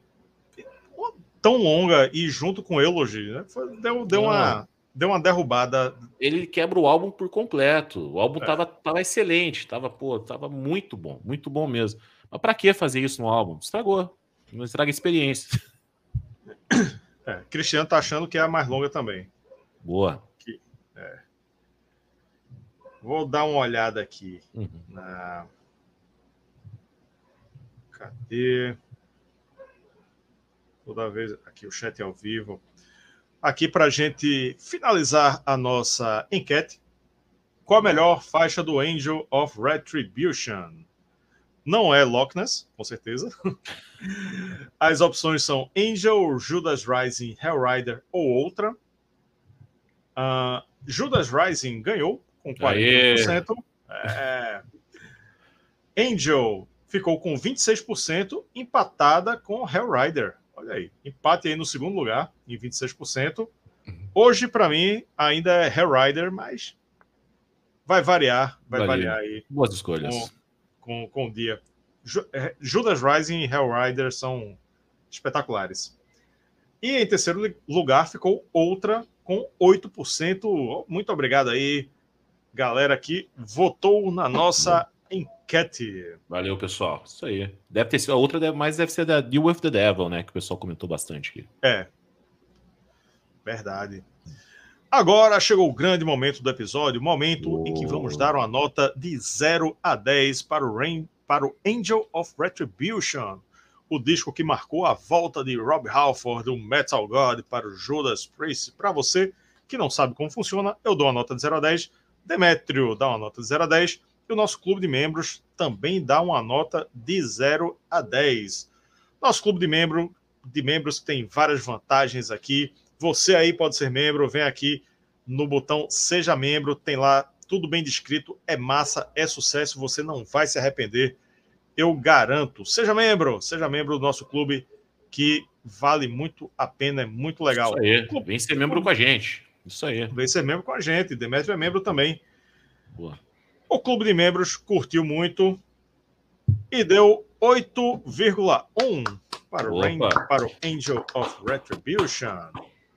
tão longa e junto com Eulogy, né? Deu, deu, uma, deu uma derrubada.
Ele quebra o álbum por completo. O álbum é. tava, tava excelente, tava, pô, tava muito bom, muito bom mesmo. Mas pra que fazer isso no álbum? Estragou. Não estraga a experiência.
É, Cristiano tá achando que é a mais longa também.
Boa.
Que, é. Vou dar uma olhada aqui
uhum.
na... Cadê? Toda vez aqui o chat é ao vivo. Aqui para a gente finalizar a nossa enquete. Qual a melhor faixa do Angel of Retribution? Não é Loch Ness, com certeza. As opções são Angel, Judas Rising, Hellrider ou outra. Uh, Judas Rising ganhou com quarenta e um por cento. É... Angel ficou com vinte e seis por cento, empatada com Hellrider. Olha aí, empate aí no segundo lugar, em vinte e seis por cento. Hoje, para mim, ainda é Hellrider, mas vai variar, vai Valeu. variar aí.
Boas escolhas.
Com, com, com o dia. Judas Rising e Hellrider são espetaculares. E em terceiro lugar ficou outra com oito por cento. Muito obrigado aí, galera que votou na nossa enquete.
Valeu, pessoal. Isso aí. Deve ter sido a outra, mas deve ser da Deal with the Devil, né? Que o pessoal comentou bastante aqui.
É. Verdade. Agora chegou o grande momento do episódio, momento oh. em que vamos dar uma nota de zero a dez para o, Rain, para o Angel of Retribution, o disco que marcou a volta de Rob Halford, do Metal God, para o Judas Priest. Para você que não sabe como funciona, eu dou uma nota de zero a dez, Demétrio dá uma nota de zero a dez, e o nosso clube de membros também dá uma nota de zero a dez. Nosso clube de, membro, de membros tem várias vantagens aqui. Você aí pode ser membro, vem aqui no botão Seja Membro, tem lá tudo bem descrito, é massa, é sucesso, você não vai se arrepender, eu garanto. Seja membro, seja membro do nosso clube, que vale muito a pena, é muito legal.
Isso aí,
clube,
vem ser membro clube. com a gente. Isso aí.
Vem ser membro com a gente, Demétrio é membro também.
Boa.
O clube de membros curtiu muito e deu oito vírgula um para, para o Angel of Retribution.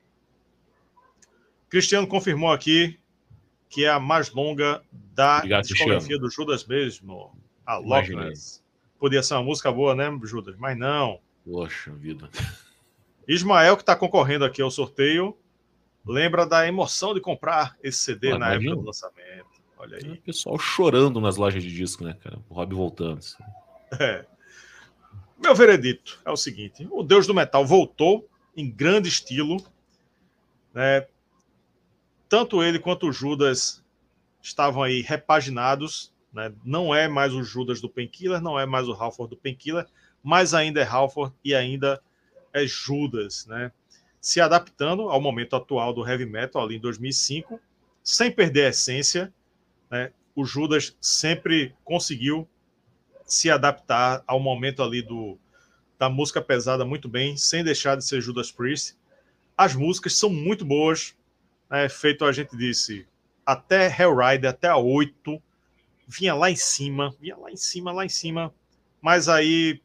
Cristiano confirmou aqui que é a mais longa da Obrigado, discografia do Judas mesmo, a Loch Ness. Podia ser uma música boa, né, Judas? Mas não.
Poxa vida.
Ismael, que está concorrendo aqui ao sorteio, lembra da emoção de comprar esse C D ah, na época do lançamento. Olha aí.
O pessoal chorando nas lojas de disco, né, cara? O Rob voltando.
É. Meu veredito é o seguinte: o Deus do Metal voltou em grande estilo, né? Tanto ele quanto o Judas estavam aí repaginados, né? Não é mais o Judas do Painkiller, não é mais o Halford do Painkiller, mas ainda é Halford e ainda é Judas, né? Se adaptando ao momento atual do heavy metal ali em dois mil e cinco, sem perder a essência, né? O Judas sempre conseguiu se adaptar ao momento ali do, da música pesada muito bem, sem deixar de ser Judas Priest. As músicas são muito boas, né? Feito, a gente disse, até Hellrider, até a oito, vinha lá em cima, vinha lá em cima, lá em cima, mas aí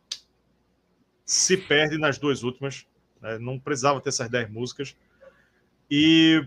se perde nas duas últimas, né? Não precisava ter essas dez músicas. E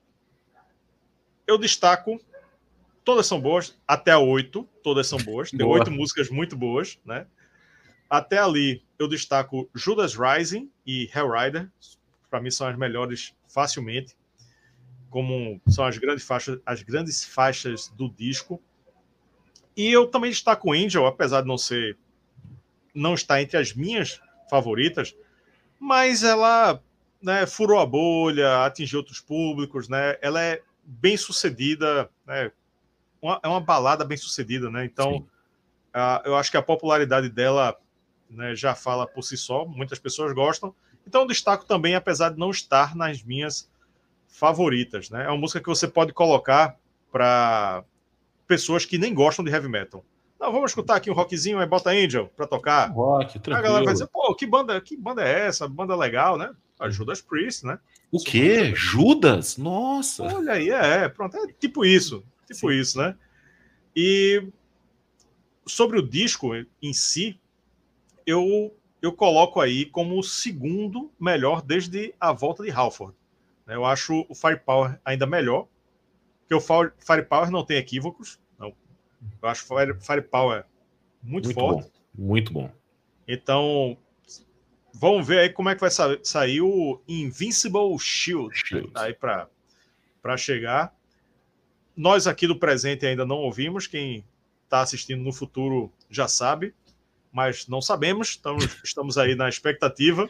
eu destaco, todas são boas, até a oito, todas são boas, tem oito músicas muito boas, né? Até ali eu destaco Judas Rising e Hellrider, para mim são as melhores facilmente, como são as grandes faixas, as grandes faixas do disco. E eu também destaco Angel, apesar de não ser, não estar entre as minhas favoritas, mas ela, né, furou a bolha, atingiu outros públicos, né? Ela é bem sucedida, né? Uma, é uma balada bem sucedida, né? Então, uh, eu acho que a popularidade dela, né, já fala por si só, muitas pessoas gostam. Então, eu destaco também, apesar de não estar nas minhas favoritas, né? É uma música que você pode colocar para pessoas que nem gostam de heavy metal. Não, vamos escutar aqui um rockzinho, aí bota Angel para tocar.
Rock, tranquilo.
A galera vai dizer, pô, que banda, que banda é essa? Banda legal, né? A Judas Priest, né?
O quê? Judas? Nossa!
Olha aí, é, pronto, é tipo isso. Tipo Sim. isso, né? E sobre o disco em si, eu, eu coloco aí como o segundo melhor desde a volta de Halford. Eu acho o Firepower ainda melhor, porque o Firepower não tem equívocos. Não. Eu acho o Fire, Firepower muito, muito forte.
Bom, muito bom.
Então, vamos ver aí como é que vai sa sair o Invincible Shield, Shield. Né? Aí para chegar. Nós aqui do presente ainda não ouvimos, quem está assistindo no futuro já sabe, mas não sabemos, estamos, estamos aí na expectativa.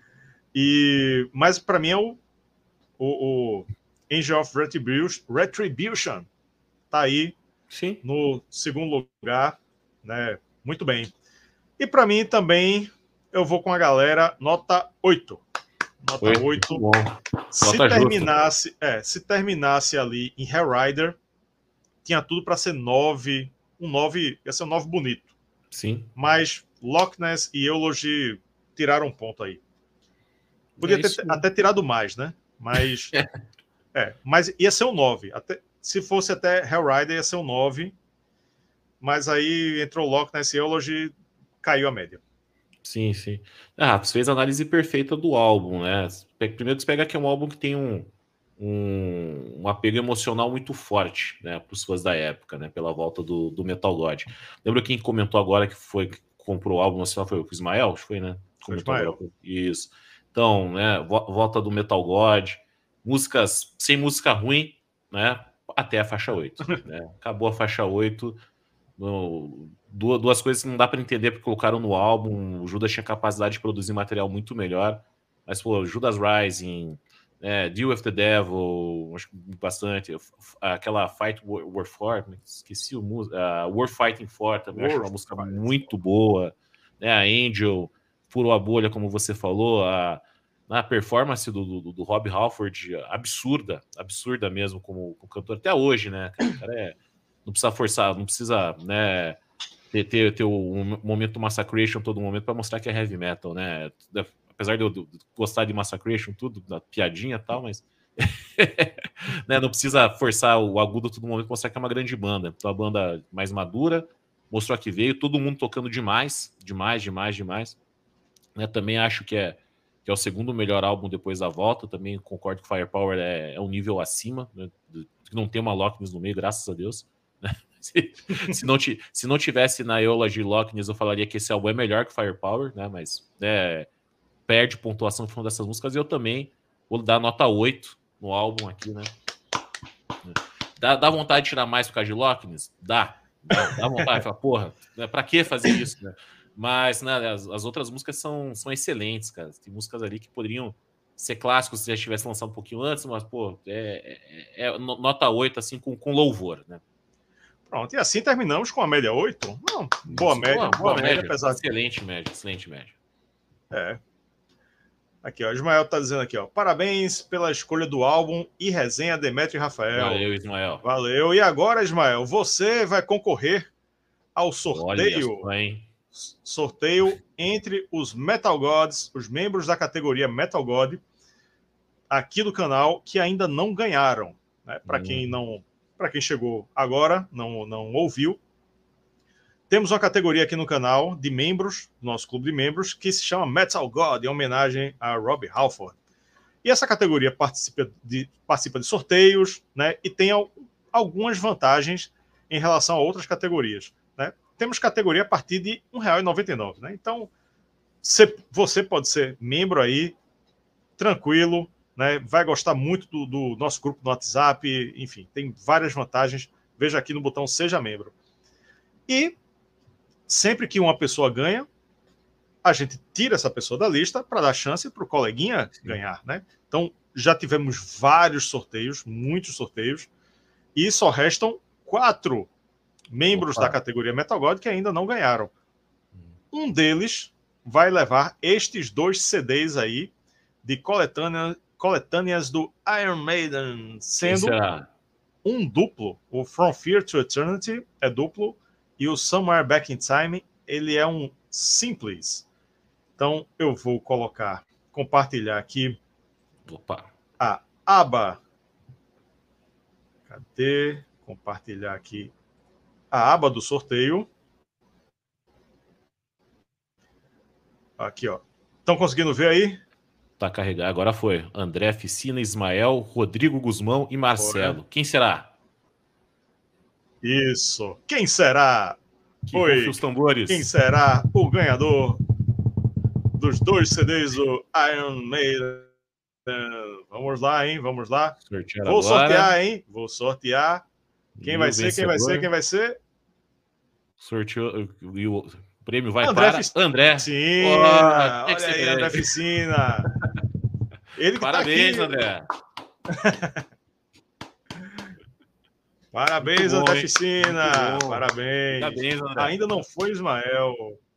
E, mas para mim é o, o, o Angel of Retribution, Retribution tá aí
Sim.
no segundo lugar, né? Muito bem. E para mim também eu vou com a galera nota oito. Nota oito. oito. Se nota terminasse, é, se terminasse ali em Hellrider, tinha tudo para ser nove, um nove, ia ser um nove bonito.
Sim.
Mas Loch Ness e Eulogy tiraram um ponto aí. Podia é ter até tirado mais, né? Mas é, mas ia ser um nove. Até, se fosse até Hellrider, ia ser um nove. Mas aí entrou Loch Ness e Eulogy, caiu a média.
Sim, sim. Ah, você fez a análise perfeita do álbum, né? Primeiro você pega que é um álbum que tem um, um, um apego emocional muito forte, né, para os fãs da época, né? Pela volta do, do Metal God. Lembra quem comentou agora que foi que comprou o álbum, foi o Ismael? Foi, né? Comentou
Ismael.
Agora. Isso. Então, né? Volta do Metal God, músicas sem música ruim, né? Até a faixa oito. Né? Acabou a faixa oito. no, duas, duas coisas que não dá para entender porque colocaram no álbum. O Judas tinha capacidade de produzir material muito melhor. Mas, pô, Judas Rising, é, Deal with the Devil, acho que bastante. Aquela Fight War For, esqueci o músico. Uh, War Fighting For também, acho uma música muito boa. Né, a Angel, Furou a Bolha, como você falou. A, a performance do, do, do Rob Halford, absurda, absurda mesmo como, como cantor. Até hoje, né? O cara é, não precisa forçar, não precisa, né, ter, ter, ter o momento Massacration todo momento para mostrar que é heavy metal, né? Apesar de eu, de eu gostar de Massacration, tudo, da piadinha e tal, mas né, não precisa forçar o agudo todo momento para mostrar que é uma grande banda. Então a banda mais madura mostrou que veio, todo mundo tocando demais, demais, demais, demais. Né, também acho que é, que é o segundo melhor álbum depois da volta. Também concordo que Firepower é, é um nível acima, né, que não tem uma Lockness no meio, graças a Deus. Né? Se, se, não, se não tivesse na Eulogy Lockness, eu falaria que esse álbum é melhor que Firepower, né? Mas né, perde pontuação por dessas músicas. E eu também vou dar nota oito no álbum aqui, né? Dá, dá vontade de tirar mais por causa de Lockness? Dá. Dá, dá vontade. Fala, porra, né, pra que fazer isso, né? Mas né, as, as outras músicas são, são excelentes, cara. Tem músicas ali que poderiam ser clássicos se já tivesse lançado um pouquinho antes, mas, pô, é, é, é nota oito, assim, com, com louvor, né?
Pronto, e assim terminamos com a média oito. Não, boa
Isso,
média,
boa,
boa,
boa
média,
média,
apesar
excelente de... média, excelente média.
É. Aqui, ó, Ismael tá dizendo aqui, ó, parabéns pela escolha do álbum e resenha Demetrio e Rafael.
Valeu, Ismael.
Valeu. E agora, Ismael, você vai concorrer ao sorteio.
Olha só, hein?
Sorteio entre os Metal Gods, os membros da categoria Metal God, aqui do canal, que ainda não ganharam. Né? Para hum. quem não, para quem chegou agora, não, não ouviu, temos uma categoria aqui no canal de membros, nosso clube de membros, que se chama Metal God, em homenagem a Rob Halford. E essa categoria participa de, participa de sorteios, né? E tem al, algumas vantagens em relação a outras categorias. Né? Temos categoria a partir de um real e noventa e nove centavos. Né? Então, cê, você pode ser membro aí, tranquilo, né? Vai gostar muito do, do nosso grupo no WhatsApp, enfim, tem várias vantagens. Veja aqui no botão Seja Membro. E sempre que uma pessoa ganha, a gente tira essa pessoa da lista para dar chance para o coleguinha Sim. ganhar. Né? Então, já tivemos vários sorteios, muitos sorteios, e só restam quatro membros Opa. da categoria Metal God que ainda não ganharam. Um deles vai levar estes dois C Ds aí de coletânea, coletâneas do Iron Maiden, sendo um duplo. O From Fear to Eternity é duplo e o Somewhere Back in Time ele é um simples. Então eu vou colocar, compartilhar aqui
Opa.
a aba. Cadê? Compartilhar aqui a aba do sorteio. Aqui, ó. Estão conseguindo ver aí?
Tá carregado. Agora foi. André Ficina, Ismael, Rodrigo Guzmão e Marcelo. Bora. Quem será?
Isso. Quem será?
Que Oi. Os tambores.
Quem será o ganhador dos dois C Ds do Iron Maiden? Vamos lá, hein? Vamos lá.
Sortear
Vou
agora.
sortear, hein? Vou sortear. Quem vai ser? Quem vai ser? Quem vai ser?
Sorteou. E o prêmio vai
André
para
Fic...
André.
Sim. Oh, olha aí, André Ficina. Ele que
Parabéns,
tá aqui.
André.
Parabéns,
bom,
André Ficina. Parabéns.
Parabéns, André.
Ainda não foi Ismael.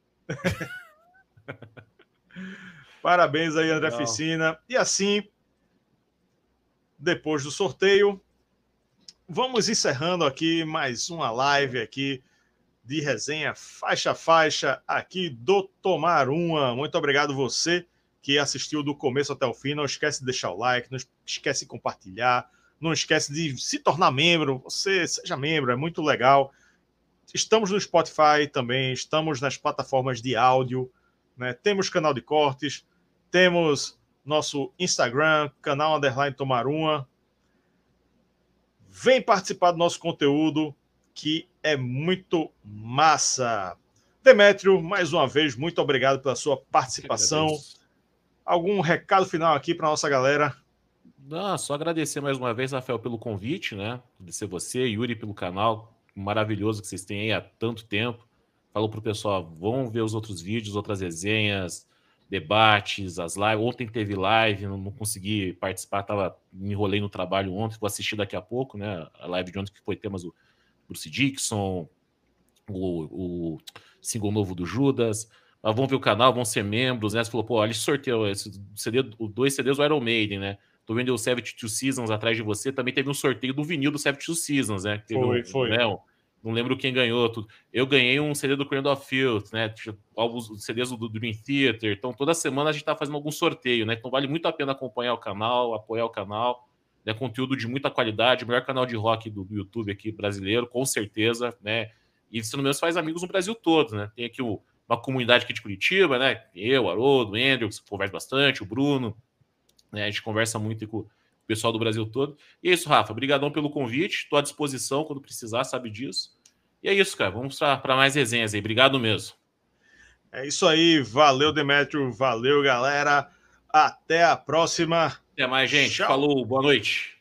Parabéns aí, André Legal. Ficina. E assim, depois do sorteio, vamos encerrando aqui mais uma live aqui de resenha faixa a faixa aqui do Tomar Uma. Muito obrigado você que assistiu do começo até o fim. Não esquece de deixar o like, não esquece de compartilhar, não esquece de se tornar membro. Você seja membro, é muito legal. Estamos no Spotify também, estamos nas plataformas de áudio, né? Temos canal de cortes, temos nosso Instagram, canal underline Tomar Uma. Vem participar do nosso conteúdo, que é muito massa. Demétrio, mais uma vez, muito obrigado pela sua participação. Algum recado final aqui para nossa galera?
Não, só agradecer mais uma vez, Rafael, pelo convite, né? Agradecer você, Yuri, pelo canal. maravilhoso que vocês têm aí há tanto tempo. Falou pro pessoal, vão ver os outros vídeos, outras resenhas, debates, as lives. Ontem teve live, não, não consegui participar, tava, me enrolei no trabalho ontem, vou assistir daqui a pouco, né? A live de ontem que foi temas do Bruce Dickinson, o, o single novo do Judas. Mas vão ver o canal, vão ser membros, né? Você falou, pô, olha esse sorteio, esse C D, dois C Ds do Iron Maiden, né? Tô vendo o setenta e dois Seasons atrás de você, também teve um sorteio do vinil do setenta e dois Seasons, né? Teve
Foi,
um,
foi.
Né? Não lembro quem ganhou. Tudo. Eu ganhei um C D do Cradle of Filth, né? Alguns C Ds do Dream Theater. Então, toda semana a gente tá fazendo algum sorteio, né? Então, vale muito a pena acompanhar o canal, apoiar o canal. Né? Conteúdo de muita qualidade, o melhor canal de rock do, do YouTube aqui brasileiro, com certeza, né? E, se não me engano, faz amigos no Brasil todo, né? Tem aqui o, uma comunidade aqui de Curitiba, né? Eu, Haroldo, o Andrew, que conversa bastante, o Bruno, né? A gente conversa muito com o pessoal do Brasil todo. E é isso, Rafa. Obrigadão pelo convite. Estou à disposição quando precisar, sabe disso. E é isso, cara. Vamos para mais resenhas aí. Obrigado mesmo.
É isso aí. Valeu, Demetrio. Valeu, galera. Até a próxima.
Até mais, gente.
Tchau.
Falou. Boa noite.